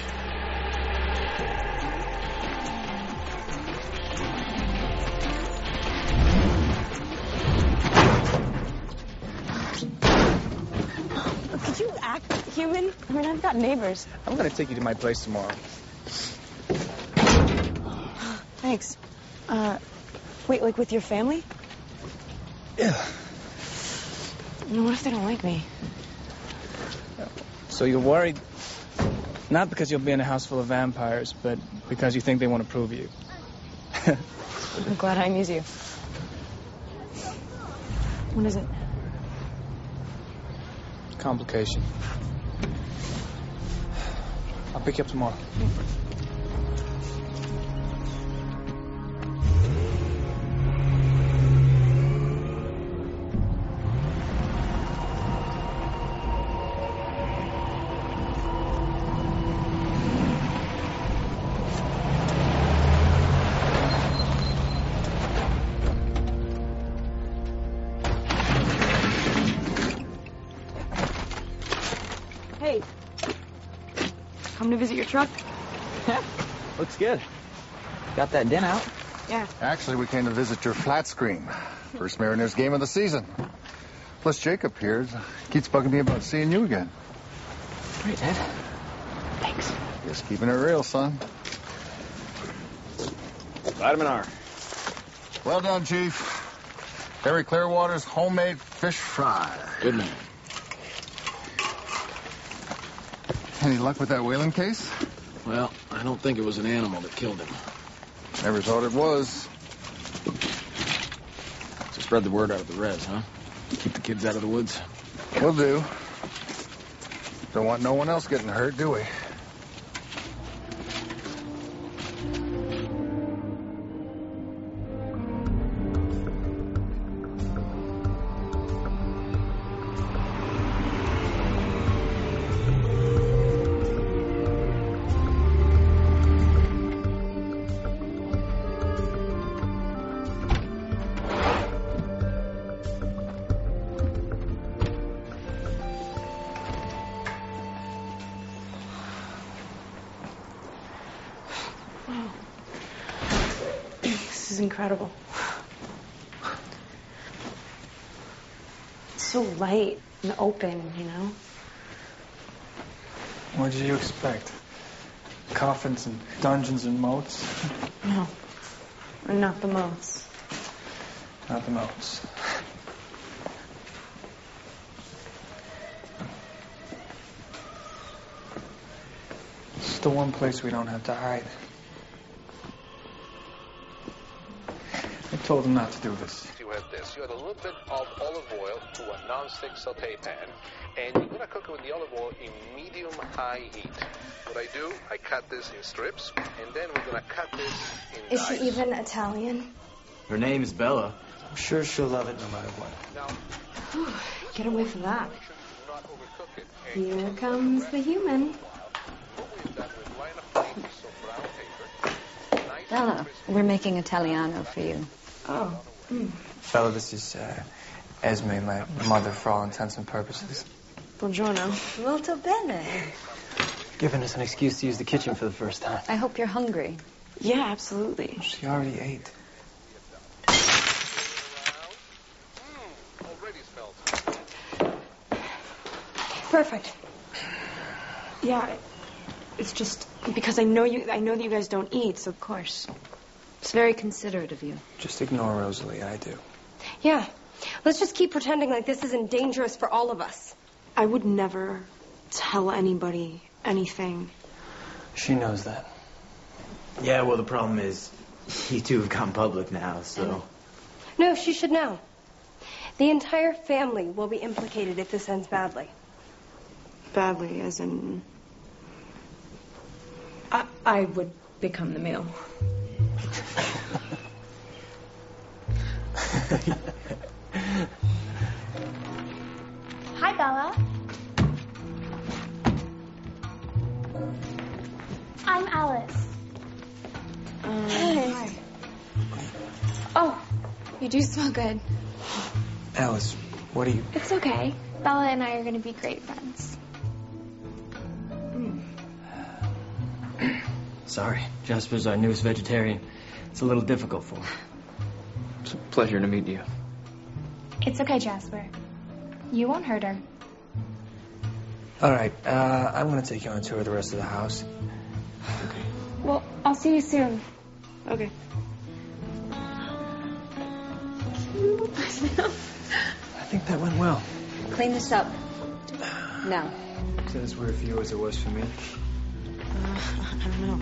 Could you act human? I mean, I've got neighbors. I'm gonna take you to my place tomorrow. Thanks. Uh, wait, like with your family? Yeah. What if they don't like me? So you're worried, not because you'll be in a house full of vampires, but because you think they want to prove you. I'm glad I amuse you. What is it? Complication. I'll pick you up tomorrow. Hey. Come to visit your truck? Looks good. Got that din out? Yeah. Actually, we came to visit your flat screen. First Mariners game of the season. Plus, Jacob here keeps bugging me about seeing you again. Great, Ed. Thanks. Just keeping it real, son. Vitamin R. Well done, Chief. Harry Clearwater's homemade fish fry. Good man. Any luck with that whaling case? Well, I don't think it was an animal that killed him. Never thought it was. So spread the word out of the res, huh? Keep the kids out of the woods. Will do. Don't want no one else getting hurt, do we? This is incredible. It's so light and open, you know? What did you expect? Coffins and dungeons and moats? No. Not the moats. Not the moats. It's the one place we don't have to hide. I told him not to do this. You have this. You add a little bit of olive oil to a non-stick saute pan, and you're going to cook it with the olive oil in medium-high heat. What I do, I cut this in strips, and then we're going to cut this in Is dice. she even Italian? Her name is Bella. I'm sure she'll love it no matter what. Now, Get away from that. do not overcook it. Here comes the human. What we've done, we've lined up a piece of brown paper. Nice Bella, we're making Italiano for you. Oh. Mm. Bella, this is uh, Esme, my mother, for all intents and purposes. Buongiorno. Molto bene. Giving us an excuse to use the kitchen for the first time. I hope you're hungry. Yeah, absolutely. She already ate. already smells. Perfect. Yeah, it's just because I know you. I know that you guys don't eat, so of course. It's very considerate of you. Just ignore Rosalie, I do. Yeah. Let's just keep pretending like this isn't dangerous for all of us. I would never tell anybody anything. She knows that. Yeah, well, the problem is you two have gone public now, so... No, she should know. The entire family will be implicated if this ends badly. Badly, as in... I, I would become the meal. Hi, Bella. I'm Alice. Um, Hey. Hi. Oh, you do smell good. Alice, what are you... It's okay. Bella and I are going to be great friends. Sorry, Jasper's our newest vegetarian. It's a little difficult for him. It's a pleasure to meet you. It's okay, Jasper. You won't hurt her. All right, uh, I'm going to take you on a tour of the rest of the house. Well, I'll see you soon. Okay. I think that went well. Clean this up. Now. Is that as weird for you as it was for me? Uh, I don't know.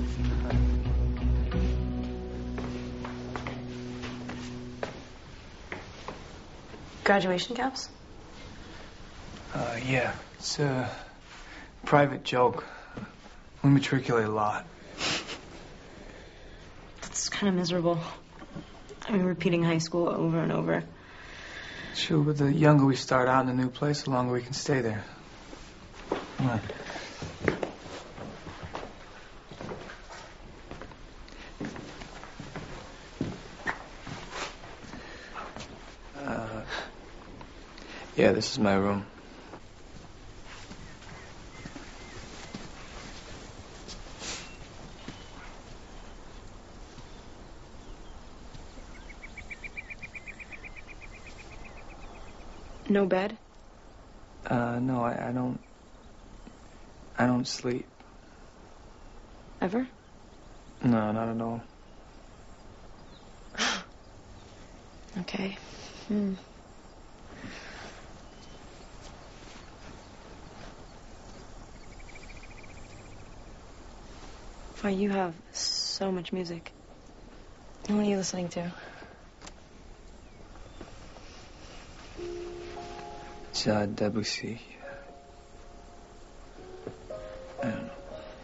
Graduation caps? Uh, yeah. It's a private joke. We matriculate a lot. That's kind of miserable. I mean, repeating high school over and over. Sure, but the younger we start out in a new place, the longer we can stay there. Come on. Uh, yeah, this is my room. No bed? Uh, no, I, I don't... I don't sleep. Ever? No, not at all. Okay. Hmm. Why, you have so much music. What are you listening to? It's uh, Debussy. I don't know.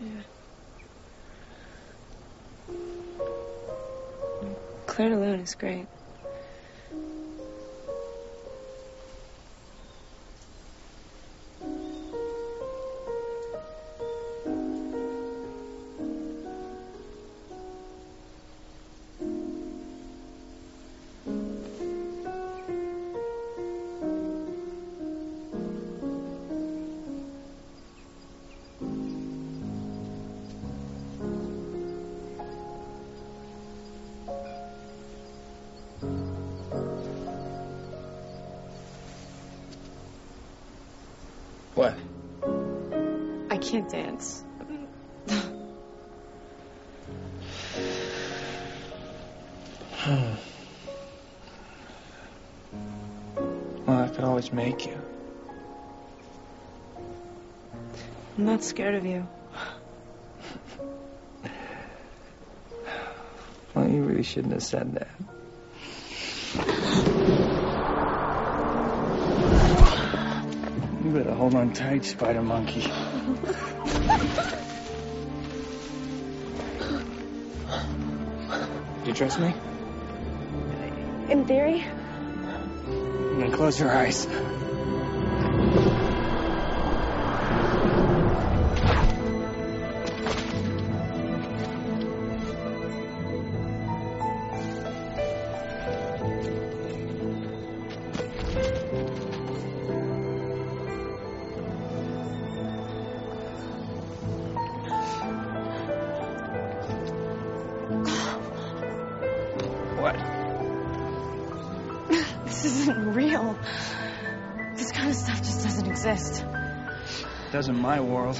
Yeah. Claire de Lune is great. What? I can't dance. Well, I could always make you. I'm not scared of you. Well, you really shouldn't have said that. You better hold on tight, spider monkey. Do you trust me? In theory. Then close your eyes. What? This isn't real. This kind of stuff just doesn't exist. Does in my world.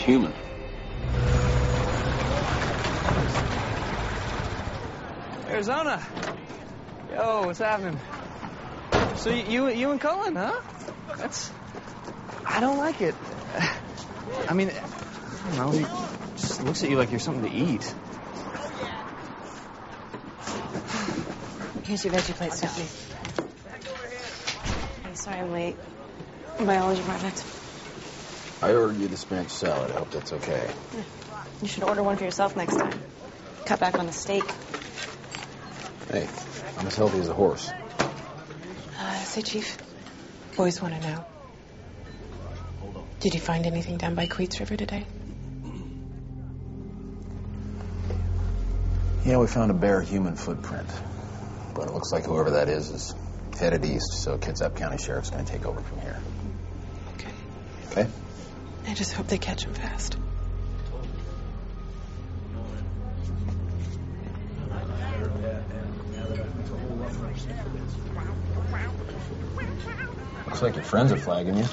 human. Arizona. Yo, what's happening? So you, you, you and Cullen, huh? That's. I don't like it. I mean, I don't know. He just looks at you like you're something to eat. Here's your veggie plate, Stephanie. Hey, sorry I'm late. Biology project. I ordered you the spinach salad. I hope that's okay. You should order one for yourself next time. Cut back on the steak. Hey, I'm as healthy as a horse. Uh, say, Chief, boys want to know. Did you find anything down by Queets River today? Yeah, we found a bare human footprint. But it looks like whoever that is is headed east, so Kitsap County Sheriff's going to take over from here. Okay. Okay? I just hope they catch him fast. Looks like your friends are flagging you.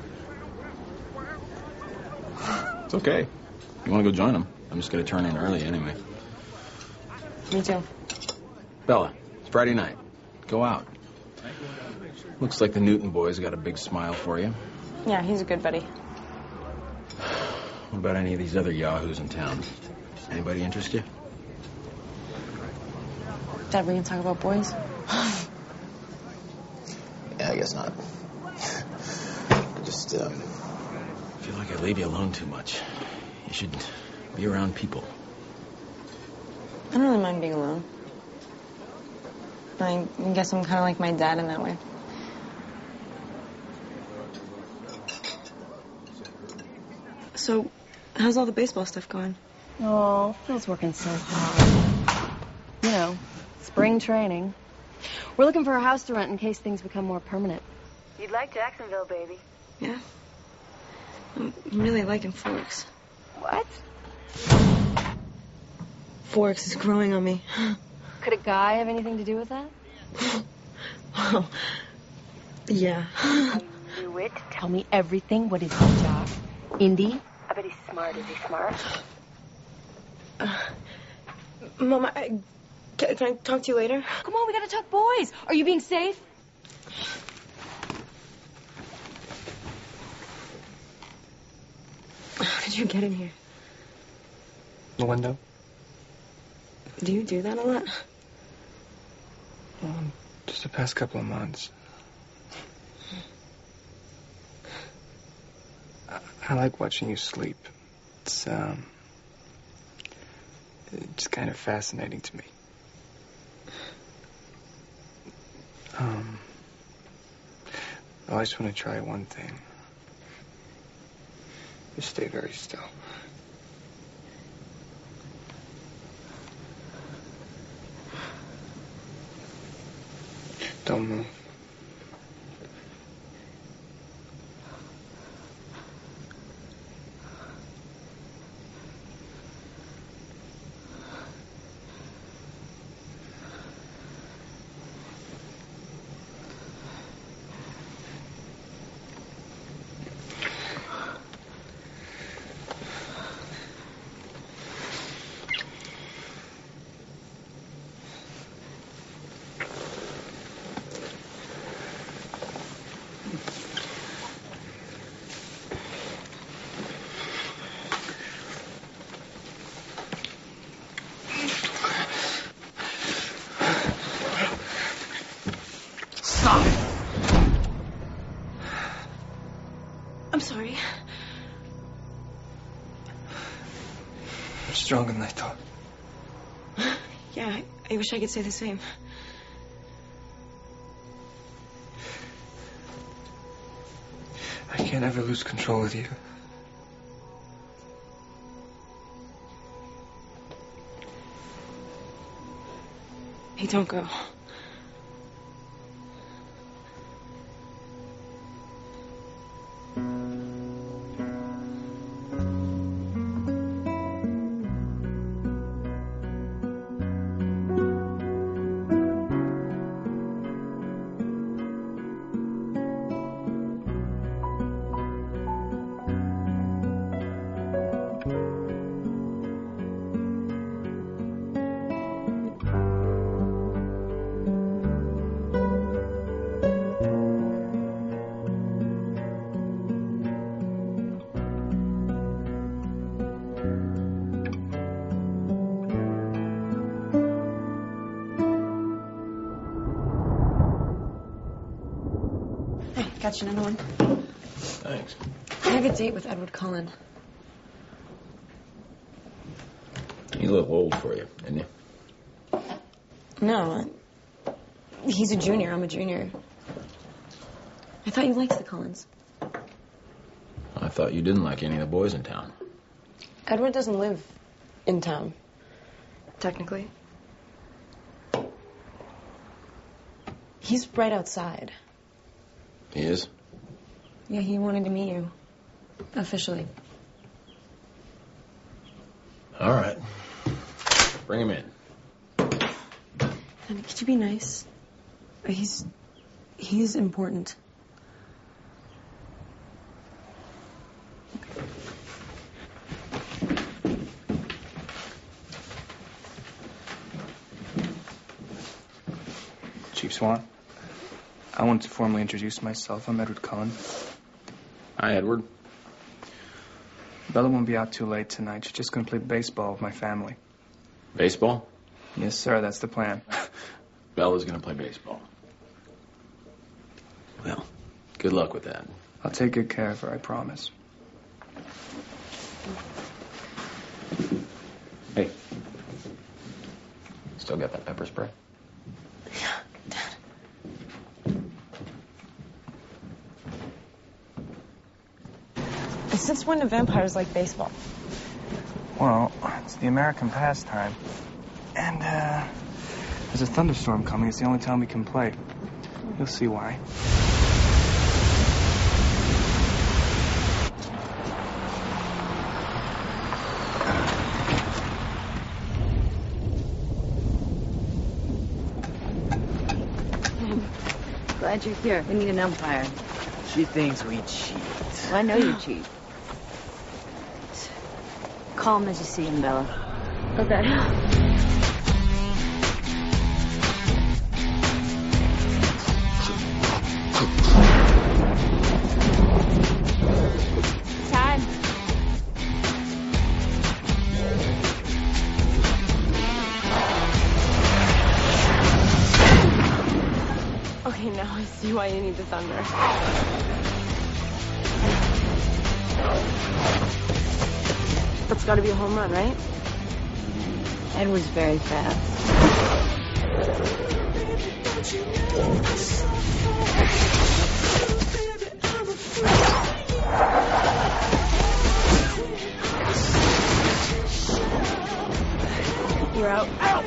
It's okay. You want to go join them? I'm just going to turn in early anyway. Me too. Bella, it's Friday night. Go out. Looks like the Newton boys got a big smile for you. Yeah, he's a good buddy. What about any of these other yahoos in town? Anybody interest you? Dad, we can talk about boys? Yeah, I guess not. I just um, feel like I leave you alone too much. You should be around people. I don't really mind being alone. I guess I'm kind of like my dad in that way. So, how's all the baseball stuff going? Oh, Phil's working so hard. You know, spring training. We're looking for a house to rent in case things become more permanent. You'd like Jacksonville, baby. Yeah. I'm really liking Forks. What? Forks is growing on me. Could a guy have anything to do with that? Well, yeah. I knew it. Tell me everything. What is his job? Indy? I bet he's smart. Is he smart? Uh, Mama, I, can, can I talk to you later? Come on, we gotta talk boys. Are you being safe? How did you get in here? The window. Do you do that a lot? Well, just the past couple of months. I, I like watching you sleep. It's, um... It's kind of fascinating to me. Um... I always want to try one thing. Just stay very still. Don't move. I'm sorry. You're stronger than I thought. Yeah, I, I wish I could say the same. I can't ever lose control of you. Hey, don't go. Hey, got you another one. Thanks. I have a date with Edward Cullen. He's a little old for you, isn't he? No, he's a junior. I'm a junior. I thought you liked the Cullens. I thought you didn't like any of the boys in town. Edward doesn't live in town. Technically. He's right outside. He is? Yeah, he wanted to meet you. Officially. All right. Bring him in. Honey, could you be nice? He's... he's important. Chief Swan, I want to formally introduce myself. I'm Edward Cullen. Hi, Edward. Bella won't be out too late tonight. She's just going to play baseball with my family. Baseball? Yes, sir. That's the plan. Bella's going to play baseball. Well, good luck with that. I'll take good care of her, I promise. Hey. Still got that pepper spray? Since when do vampires like baseball? Well, it's the American pastime. And, uh, there's a thunderstorm coming. It's the only time we can play. You'll see why. Glad you're here. We need an umpire. She thinks we cheat. Well, I know you cheat. Call him as you see him, Bella. Okay. Time. Okay, now I see why you need the thunder. That's got to be a home run, right? Edward's very fast. You're out. Out!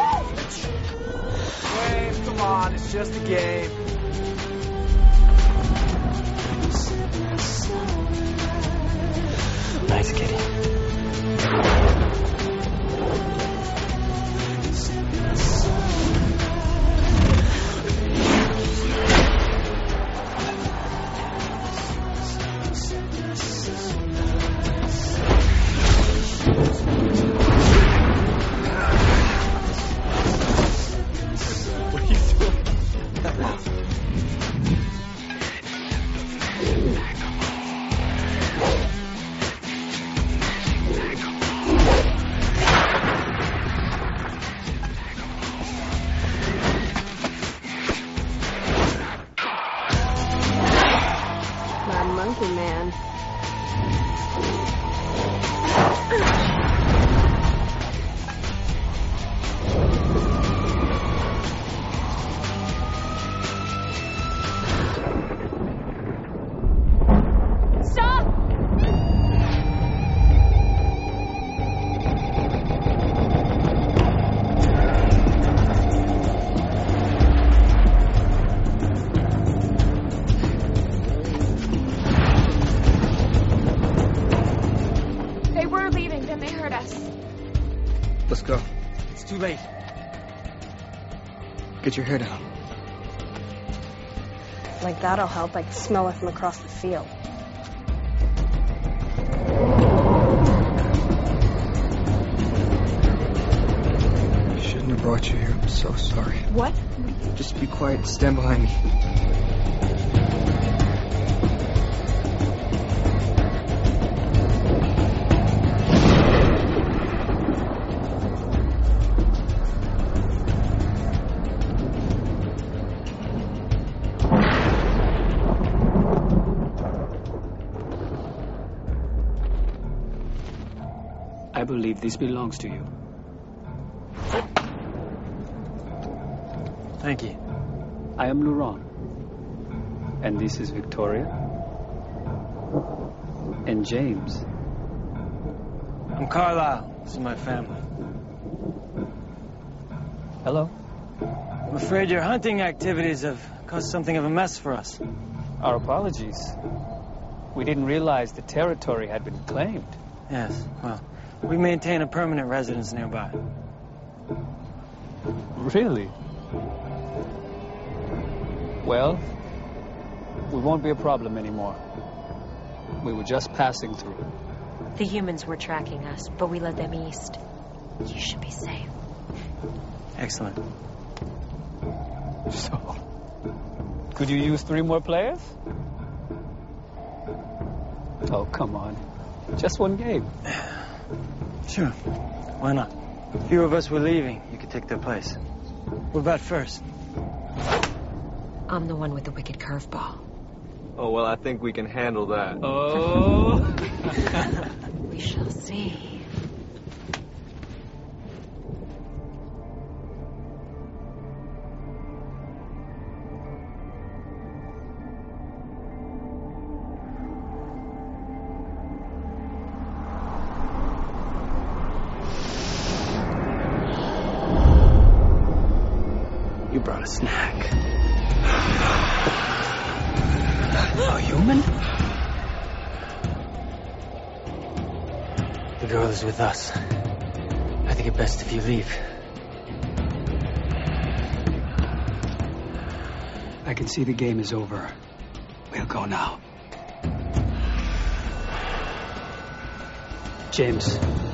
Wave, come on, it's just a game. Nice kitty. What are you doing? My monkey man. Stop! They were leaving, then they heard us. Let's go. It's too late. Get your hair down. Like that'll help. I can smell it from across the field. I shouldn't have brought you here. I'm so sorry. What? Just be quiet. Stand behind me. believe this belongs to you. Thank you. I am Laurent. And this is Victoria. And James. I'm Carlisle. This is my family. Hello. I'm afraid your hunting activities have caused something of a mess for us. Our apologies. We didn't realize the territory had been claimed. Yes, well, we maintain a permanent residence nearby. Really? Well, we won't be a problem anymore. We were just passing through. The humans were tracking us, but we led them east. You should be safe. Excellent. So, could you use three more players? Oh, come on. Just one game. Sure. Why not? A few of us were leaving. You could take their place. What about first? I'm the one with the wicked curveball. Oh, well, I think we can handle that. Oh. We shall see. You brought a snack. A human? The girl is with us. I think it best if you leave. I can see the game is over. We'll go now. James.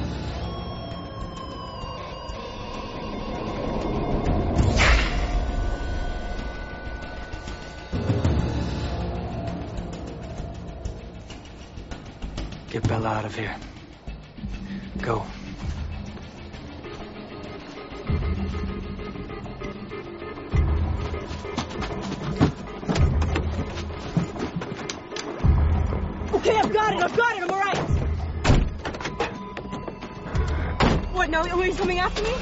Get Bella out of here. Go. Okay, I've got it, I've got it, I'm all right. What, now he's coming after me?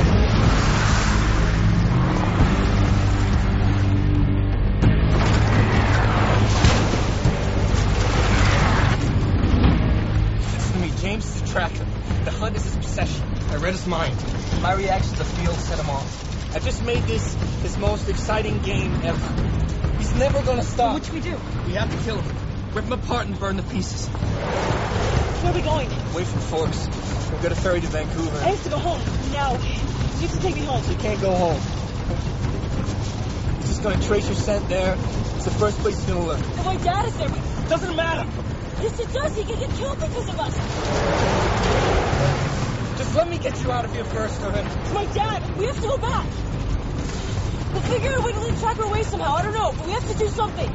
James is a tracker. The hunt is his obsession. I read his mind. My reaction to the field set him off. I just made this his most exciting game ever. He's never gonna stop. What should we do? We have to kill him. Rip him apart and burn the pieces. Where are we going? Away from Forks. We'll get a ferry to Vancouver. I have to go home. Now. You have to take me home. You can't go home. He's just gonna trace your scent there. It's the first place he's gonna look. And my dad is there. Doesn't matter. Yes, it does. He can get killed because of us. Just let me get you out of here first, alright? It's my dad. We have to go back. We'll figure out a way to lead Tracker away somehow. I don't know, but we have to do something.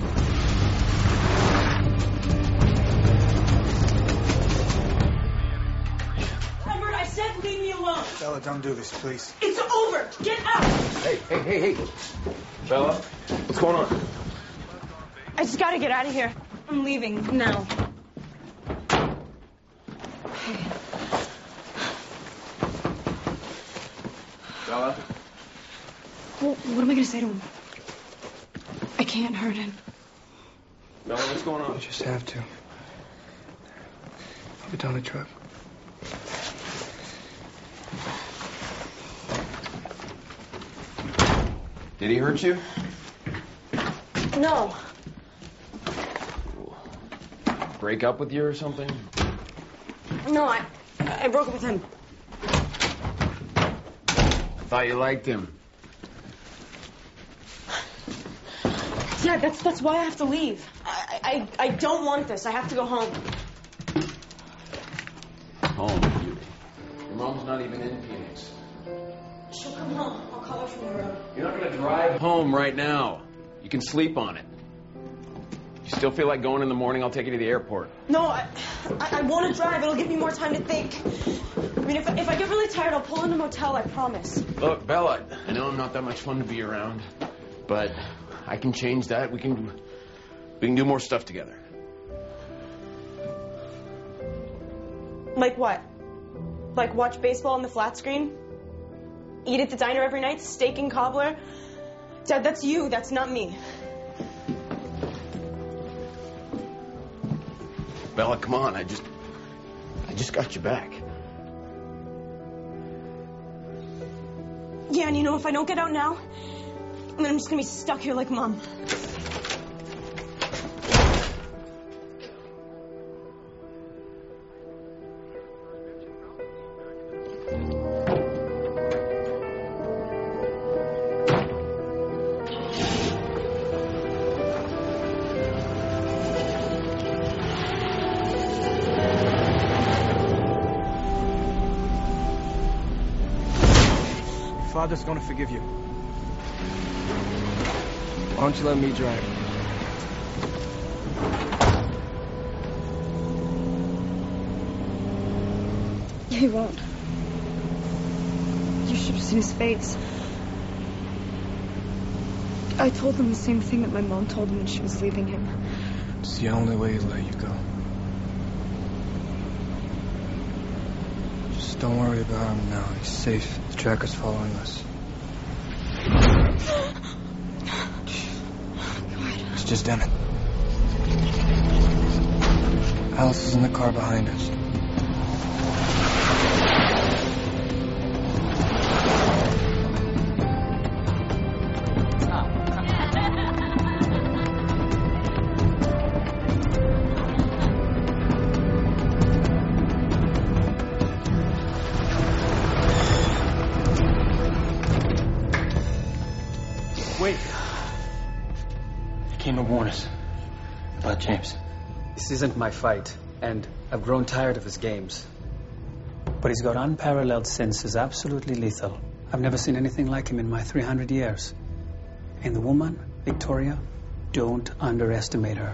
Edward, I said leave me alone. Bella, don't do this, please. It's over. Get out. Hey, hey, hey, hey. Bella, what's going on? I just gotta get out of here. I'm leaving now. Bella? Well, what am I going to say to him? I can't hurt him. Bella, what's going on? You just have to. I'll be down the truck. Did he hurt you? No. Break up with you or something? No, I I broke up with him. I thought you liked him. Yeah, that's that's why I have to leave. I I, I don't want this. I have to go home. Home, you. Your mom's not even in Phoenix. She'll come home. I'll call her from the road. You're not gonna drive home right now. You can sleep on it. You still feel like going in the morning? I'll take you to the airport. No, I I, I want to drive. It'll give me more time to think. I mean, if if I get really tired, I'll pull in a motel. I promise. Look, Bella, I know I'm not that much fun to be around, but I can change that. We can we can do more stuff together. Like what? Like watch baseball on the flat screen? Eat at the diner every night, steak and cobbler? Dad, that's you, that's not me. Bella, come on, I just... I just got you back. Yeah, and you know, if I don't get out now, then I'm just gonna be stuck here like Mom. Father's gonna forgive you. Why don't you let me drive? He won't. You should have seen his face. I told him the same thing that my mom told him when she was leaving him. It's the only way he'll let you go. Just don't worry about him now. He's safe. The tracker's following us. It's just Emmett. Alice is in the car behind us. Wait. They came to warn us about James. This isn't my fight, and I've grown tired of his games. But he's got unparalleled senses, absolutely lethal. I've never seen anything like him in my three hundred years. And the woman, Victoria, don't underestimate her.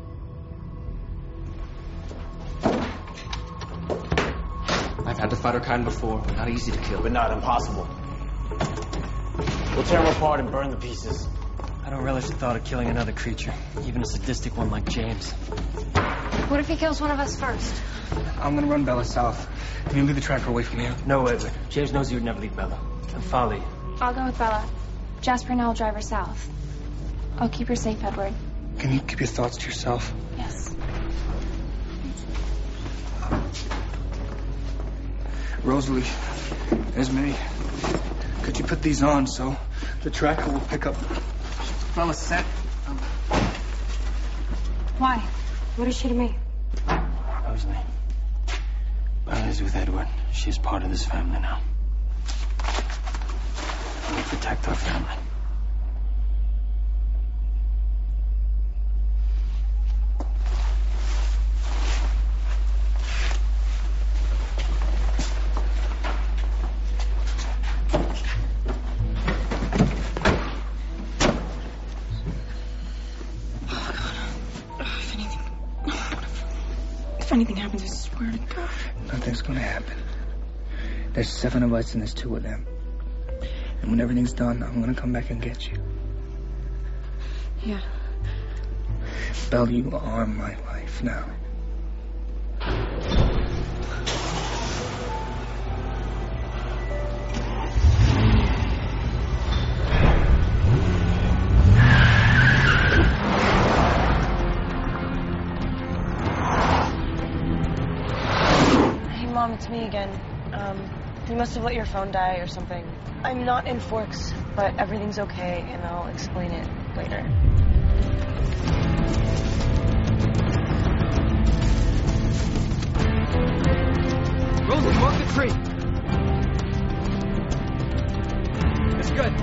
I've had to fight her kind before, but not easy to kill. But not impossible. We'll tear him apart and burn the pieces. I don't relish the thought of killing another creature, even a sadistic one like James. What if he kills one of us first? I'm gonna run Bella south. Can you leave the tracker away from here? No, Edward. James knows you would never leave Bella. And follow you. I'll go with Bella. Jasper and I will drive her south. I'll keep her safe, Edward. Can you keep your thoughts to yourself? Yes. Rosalie, Esme, could you put these on so the tracker will pick up Bella's scent? Um, Why? What is she to me? Rosalie. Bella is with Edward. She is part of this family now. We protect our family. If anything happens, I swear to God. Nothing's gonna happen. There's seven of us and there's two of them. And when everything's done, I'm gonna come back and get you. Yeah. Belle, you are my life now. Mom, it's me again. Um, you must have let your phone die or something. I'm not in Forks, but everything's okay, and I'll explain it later. Rosalie, walk the tree. That's good.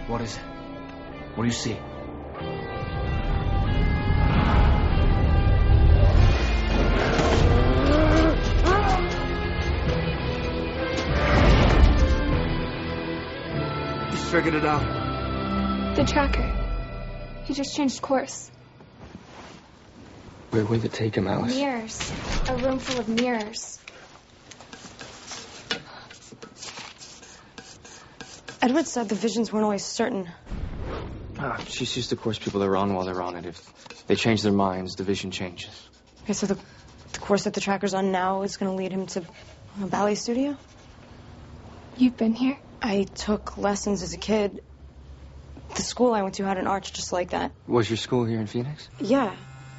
What is it? What do you see? Just figured it out. The tracker. He just changed course. Where will it take him, Alice? Mirrors. A room full of mirrors. Edward said the visions weren't always certain. Ah, she's used to course people are on while they're on it. If they change their minds, the vision changes. Okay, so the, the course that the tracker's on now is going to lead him to a ballet studio? You've been here? I took lessons as a kid. The school I went to had an arch just like that. Was your school here in Phoenix? Yeah.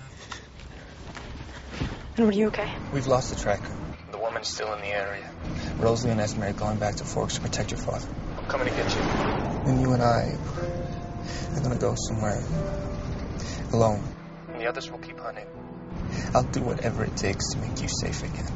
And are you okay? We've lost the tracker. The woman's still in the area. Rosalie and Esme are going back to Forks to protect your father. I'm coming to get you. And you and I are going to go somewhere alone. And the others will keep hunting. I'll do whatever it takes to make you safe again.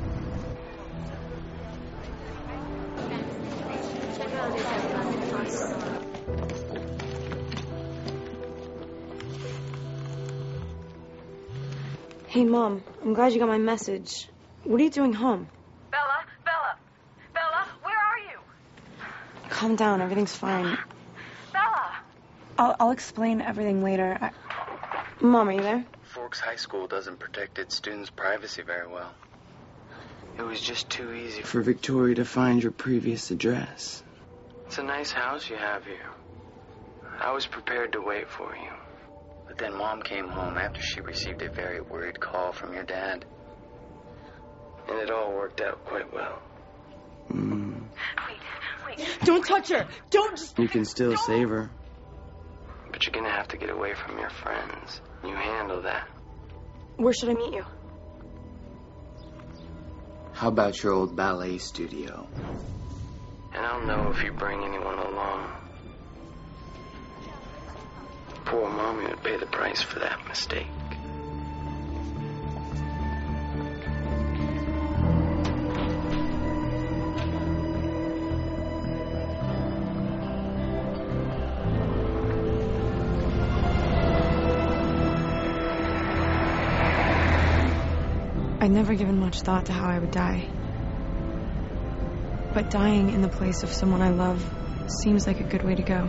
Hey, Mom, I'm glad you got my message. What are you doing home? Bella, Bella, Bella, where are you? Calm down, everything's fine. Bella! I'll, I'll explain everything later. I... Mom, are you there? Forks High School doesn't protect its students' privacy very well. It was just too easy for Victoria to find your previous address. It's a nice house you have here. I was prepared to wait for you. But then Mom came home after she received a very worried call from your dad. And it all worked out quite well. Mm. Wait, wait. Don't touch her. Don't just... You can still don't. Save her. But you're gonna have to get away from your friends. You handle that. Where should I meet you? How about your old ballet studio? And I'll know if you bring anyone along. Poor Mommy would pay the price for that mistake. I'd never given much thought to how I would die. But dying in the place of someone I love seems like a good way to go.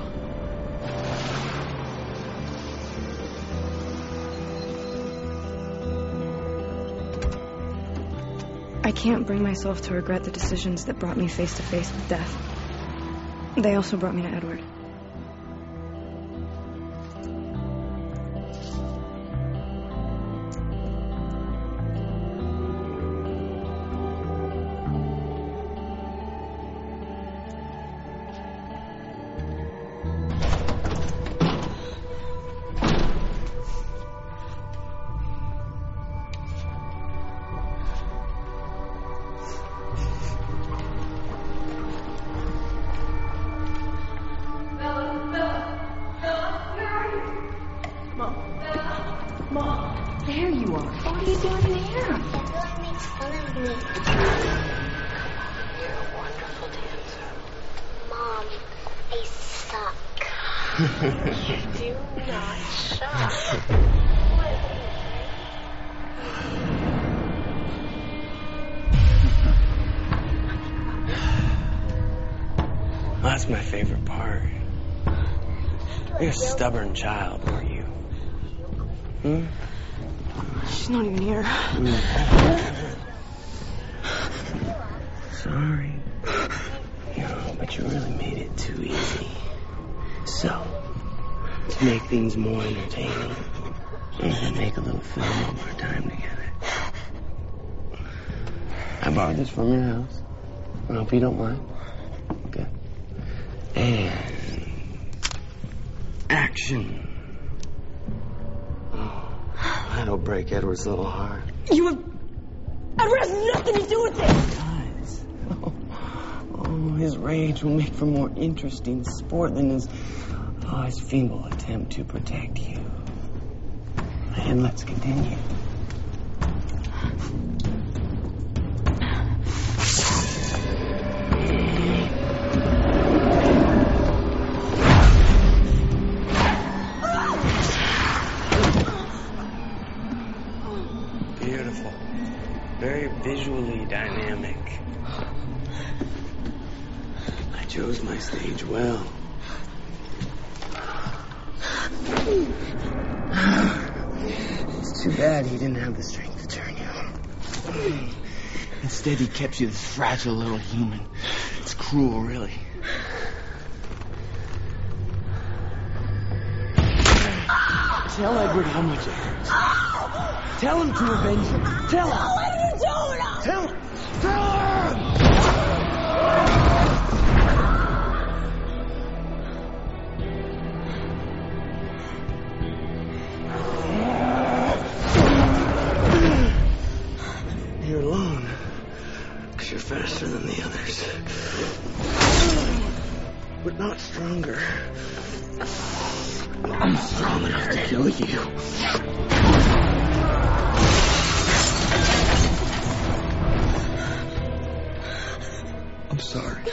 I can't bring myself to regret the decisions that brought me face to face with death. They also brought me to Edward. That's my favorite part. You're a stubborn child, weren't you? Hmm? She's not even here. Mm. Sorry. No, but you really made it too easy. So, to make things more entertaining, we're gonna make a little film of our time together. I borrowed this from your house. I hope you don't mind. Okay. And action. Oh, that'll break Edward's little heart. You have... Edward has nothing to do with this! Guys. Oh, oh, his rage will make for more interesting sport than his, oh, his feeble attempt to protect you. And let's continue. be dynamic. I chose my stage well. It's too bad he didn't have the strength to turn you. Instead, he kept you this fragile little human. It's cruel, really. Tell Edward how much it hurts. Tell him to avenge him. Tell him. What are you doing? Tell him. Tell him. You're alone. Because you're faster than the others. But not stronger. I'm strong enough to kill you. I'm sorry.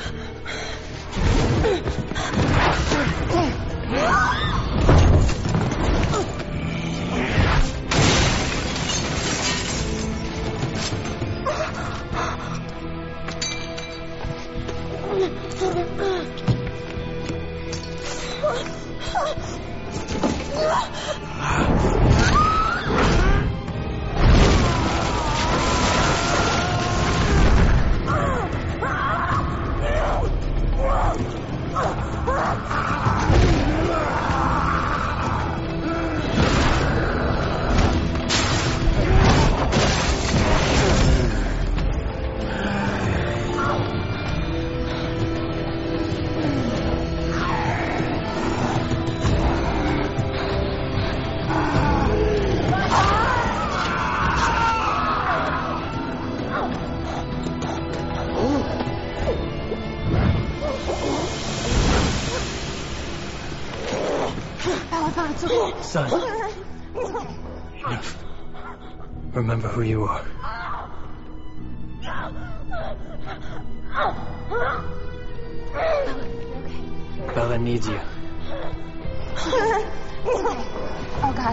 Son, remember who you are. Bella needs you. Oh, God.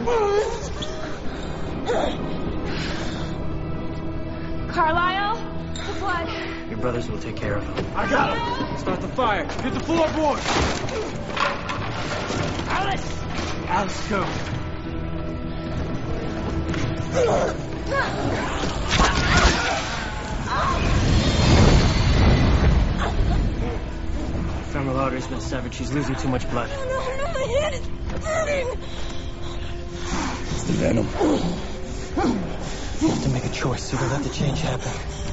Carlisle? The blood. Your brothers will take care of him. I got him. Start the fire. Get the floorboard. Alice! Alice, go. Femoral artery's been severed. She's losing too much blood. No, no, my head is burning. It's the venom. You have to make a choice. Either let the change happen.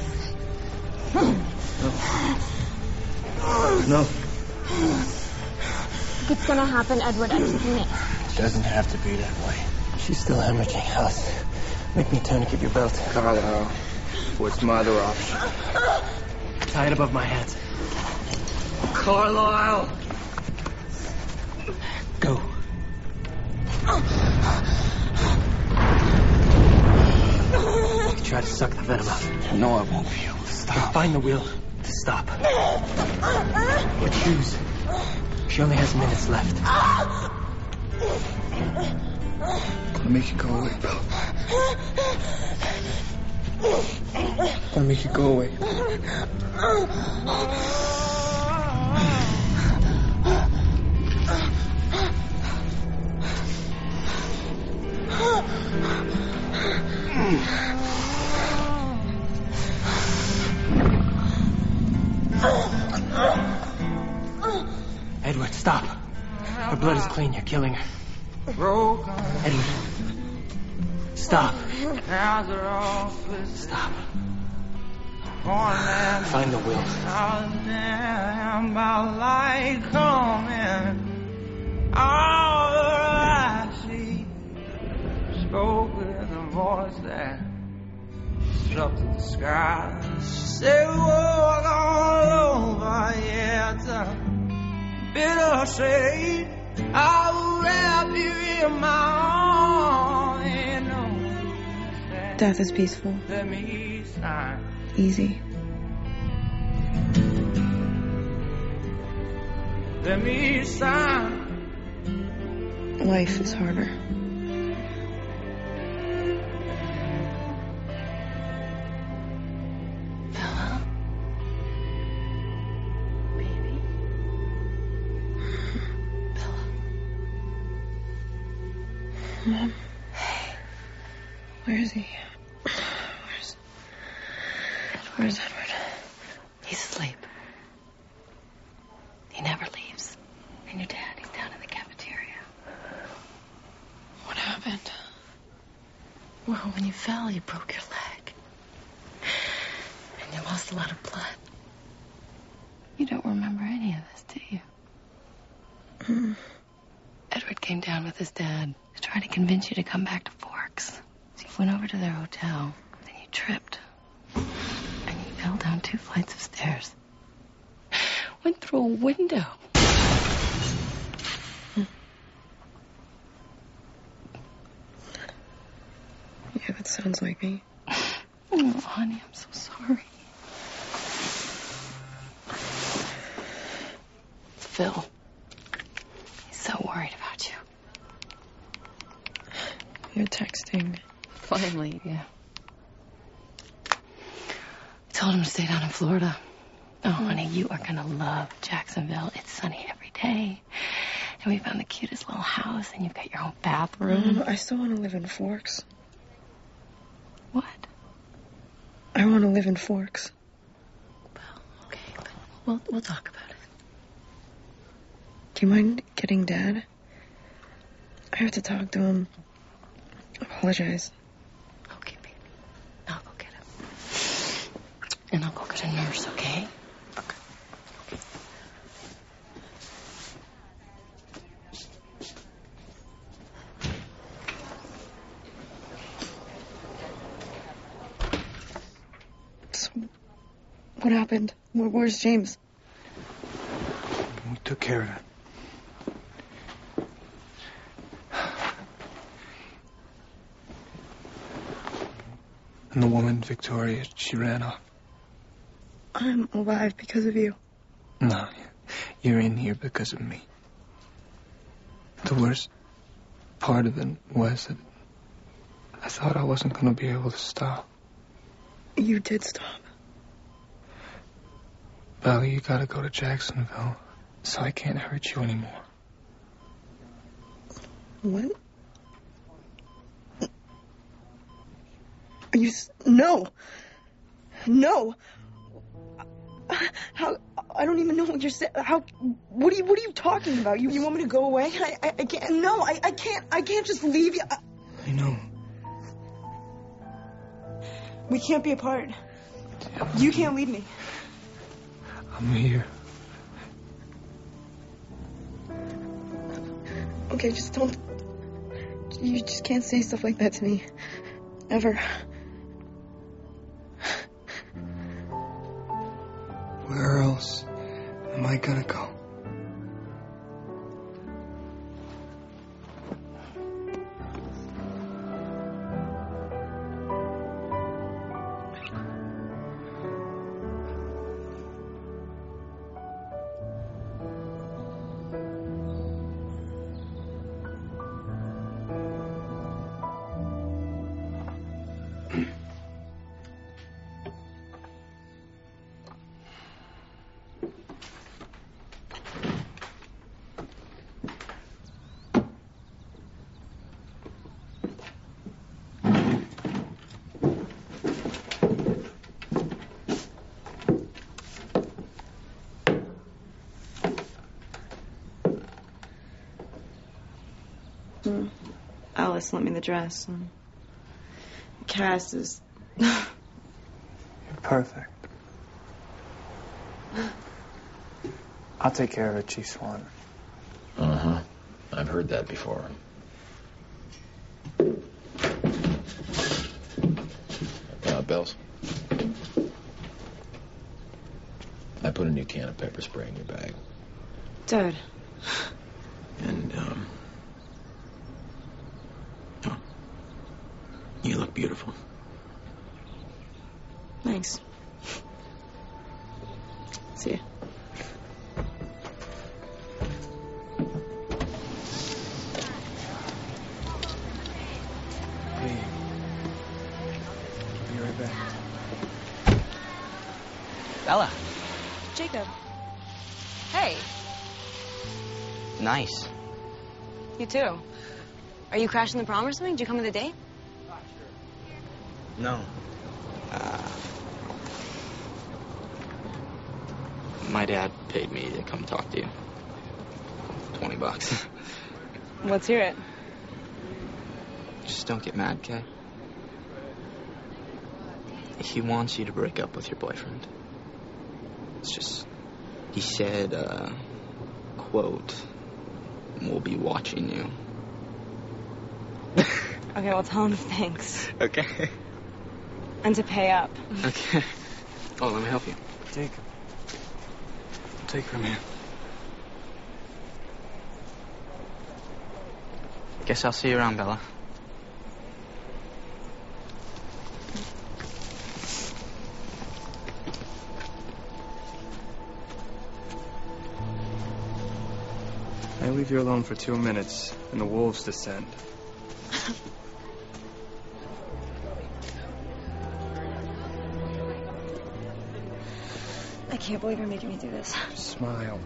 No. No. If it's gonna happen, Edward, I'm taking it. It doesn't have to be that way. She's still hemorrhaging. Alice, make me turn and keep your belt. Carlisle, what's my other option? Tie it above my head. Carlisle! Go. You try to suck the venom out. No, I won't be able to stop. Then find the will to stop. Or choose. She only has minutes left. I'll make you go away, bro. I'll make you go away. Edward, stop. Her blood is clean. You're killing her. Edward. Stop. Stop. Find the will. All I see spoke with a voice that disrupted the sky. She said, walk all over, yeah, it's a bitter shade. I will wrap you in my arms. And no, Death is peaceful. let me sign. Easy. Let me sign. Life is harder. Mom. Where is he? Where's... Where's Edward? He's asleep. He never leaves. And your dad, he's down in the cafeteria. What happened? Well, when you fell, you broke your leg. And you lost a lot of blood. You don't remember any of this, do you? Mm. Edward came down with his dad to try to convince you to come back to Forks. So you went over to their hotel, then you tripped. And you fell down two flights of stairs. Went through a window. Yeah, that sounds like me. Oh, honey, I'm so sorry. Phil. He's so worried about you. You're texting. Finally, yeah. I told him to stay down in Florida. Oh, honey, you are gonna love Jacksonville. It's sunny every day. And we found the cutest little house, and you've got your own bathroom. Mom, I still want to live in Forks. What? I want to live in Forks. Okay, but we'll, we'll talk about it. Do you mind getting Dad? I have to talk to him. Apologize. Okay, baby. I'll go get him. And I'll go get a nurse, okay? Okay. So, what happened? Where, where's James? We took care of it. And the woman, Victoria, she ran off. I'm alive because of you. No, you're in here because of me. The worst part of it was that I thought I wasn't going to be able to stop. You did stop. Bella, you gotta go to Jacksonville, so I can't hurt you anymore. What? Are you... S- no! No! How... I don't even know what you're saying. How... What are you... What are you talking about? You, you want me to go away? I, I, I can't... No, I, I can't... I can't just leave you. I... I know. We can't be apart. You can't leave me. I'm here. Okay, just don't... You just can't say stuff like that to me. Ever. Where else am I gonna go? Mm. Alice lent me the dress. And Cass is... You're perfect. I'll take care of it, Chief Swan. Uh-huh. I've heard that before. Uh, Bells? I put a new can of pepper spray in your bag. Dad. And, um... oh. You look beautiful. Thanks. See ya. Hey. Be right back. Bella. Jacob. Hey. Nice. You too. Are you crashing the prom or something? Did you come with a date? No. Uh, my dad paid me to come talk to you. Twenty bucks. Let's hear it. Just don't get mad, Kay. He wants you to break up with your boyfriend. It's just, he said, uh, quote, we'll be watching you. Okay, well, tell him thanks. Okay. And to pay up. Okay. Oh, let me help you. Take. Take her, man. Guess I'll see you around, Bella. I leave you alone for two minutes, and the wolves descend. I can't believe you're making me do this. Smile.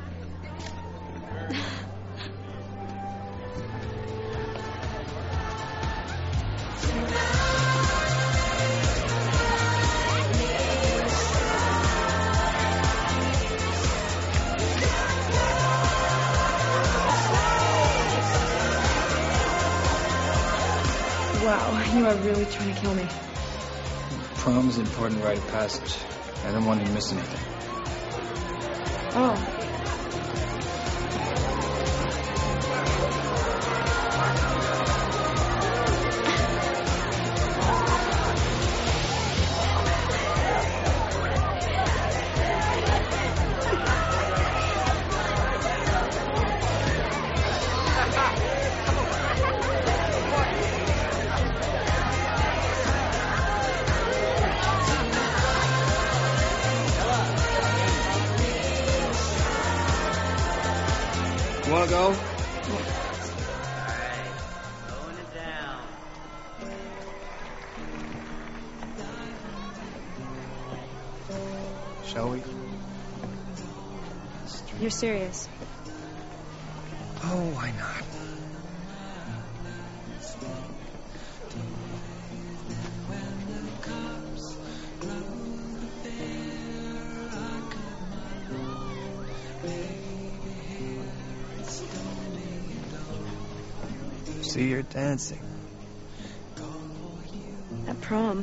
Wow, you are really trying to kill me. Prom is an important rite of passage. I don't want you to miss anything. Oh. You wanna go? Shall we? You're serious? Oh, why not? See, you're dancing. At prom.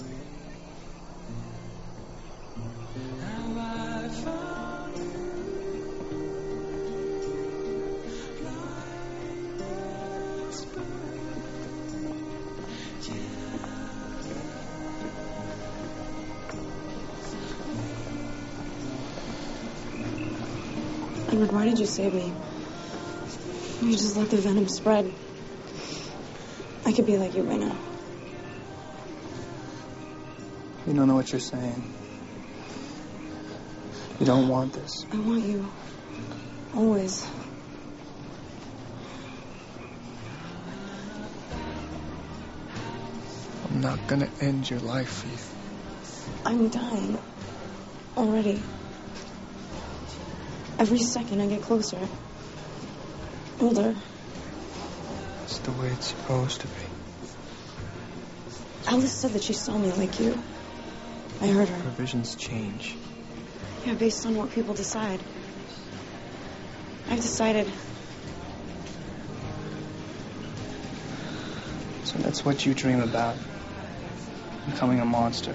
Edward, why did you save me? You just let the venom spread. I could be like you right now. You don't know what you're saying. You don't want this. I want you. Always. I'm not gonna end your life, Heath. I'm dying. Already. Every second I get closer. Older. It's the way it's supposed to be. Alice said that she saw me like you. I heard her. Her visions change. Yeah, based on what people decide. I've decided. So that's what you dream about. Becoming a monster.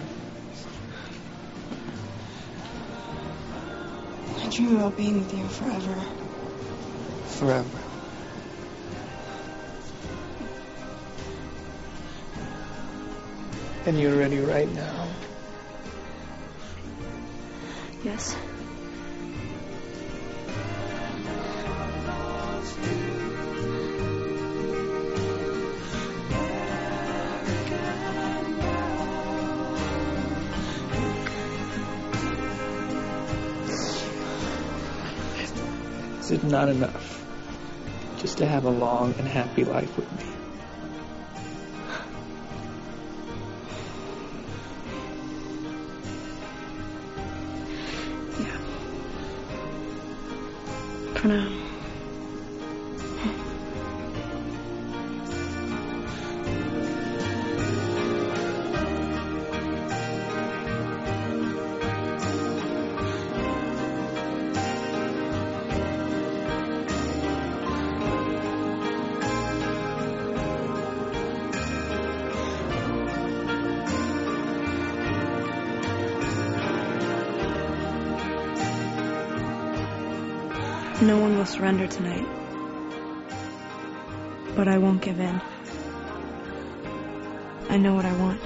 I dream about being with you forever. Forever. And you're ready right now. Yes. Is it not enough just to have a long and happy life with me? For now. No one will surrender tonight. But I won't give in. I know what I want.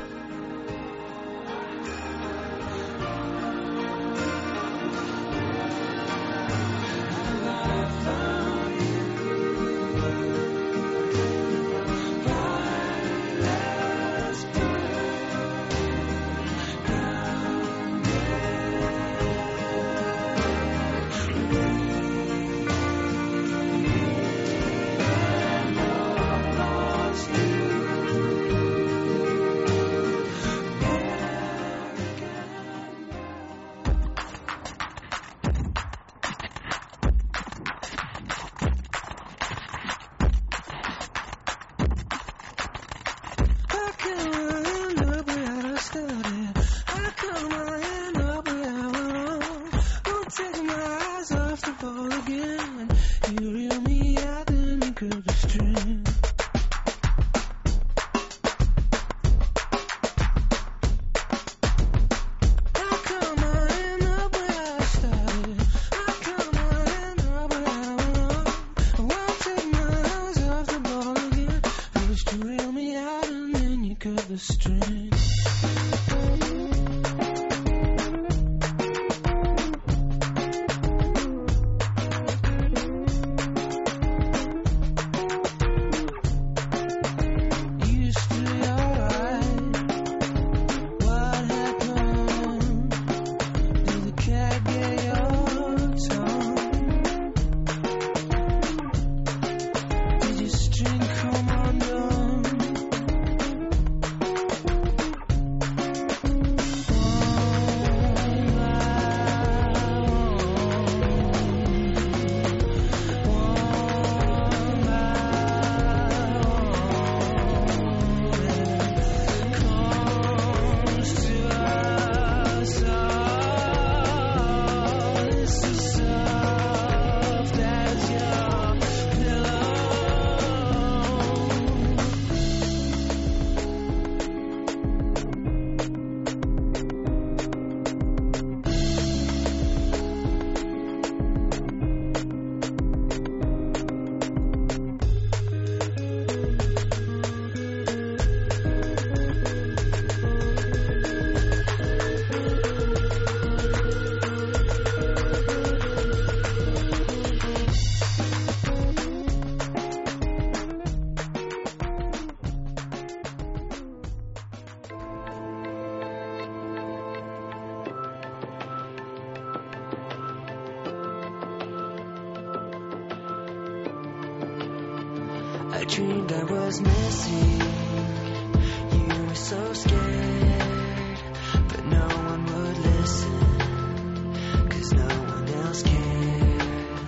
I dreamed I was missing. You were so scared, but no one would listen, 'cause no one else cared.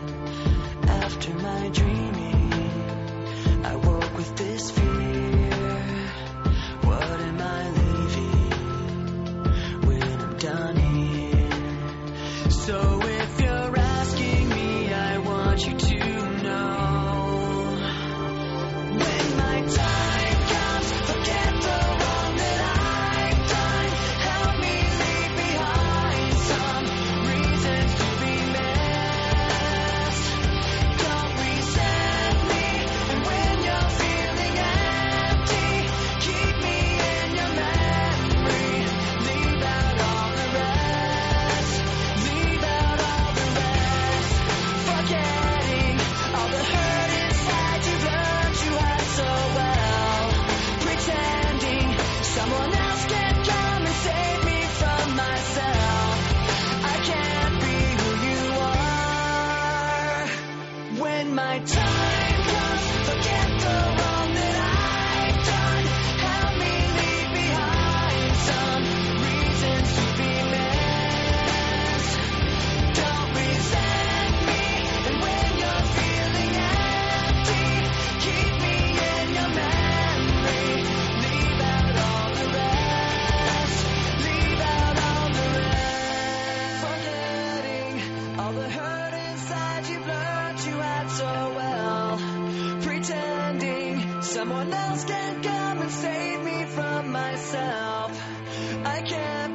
After my dreaming, I woke with this fear. What am I leaving when I'm done here? So if you're asking me, I want you to know. My time comes, forget the wrong that I've done. Help me leave behind some reasons to be missed. Don't resent me, and when you're feeling empty, keep me in your memory. Leave out all the rest, leave out all the rest. Forgetting all the hurt inside you've learned you had so well, pretending someone else can come and save me from myself. I can't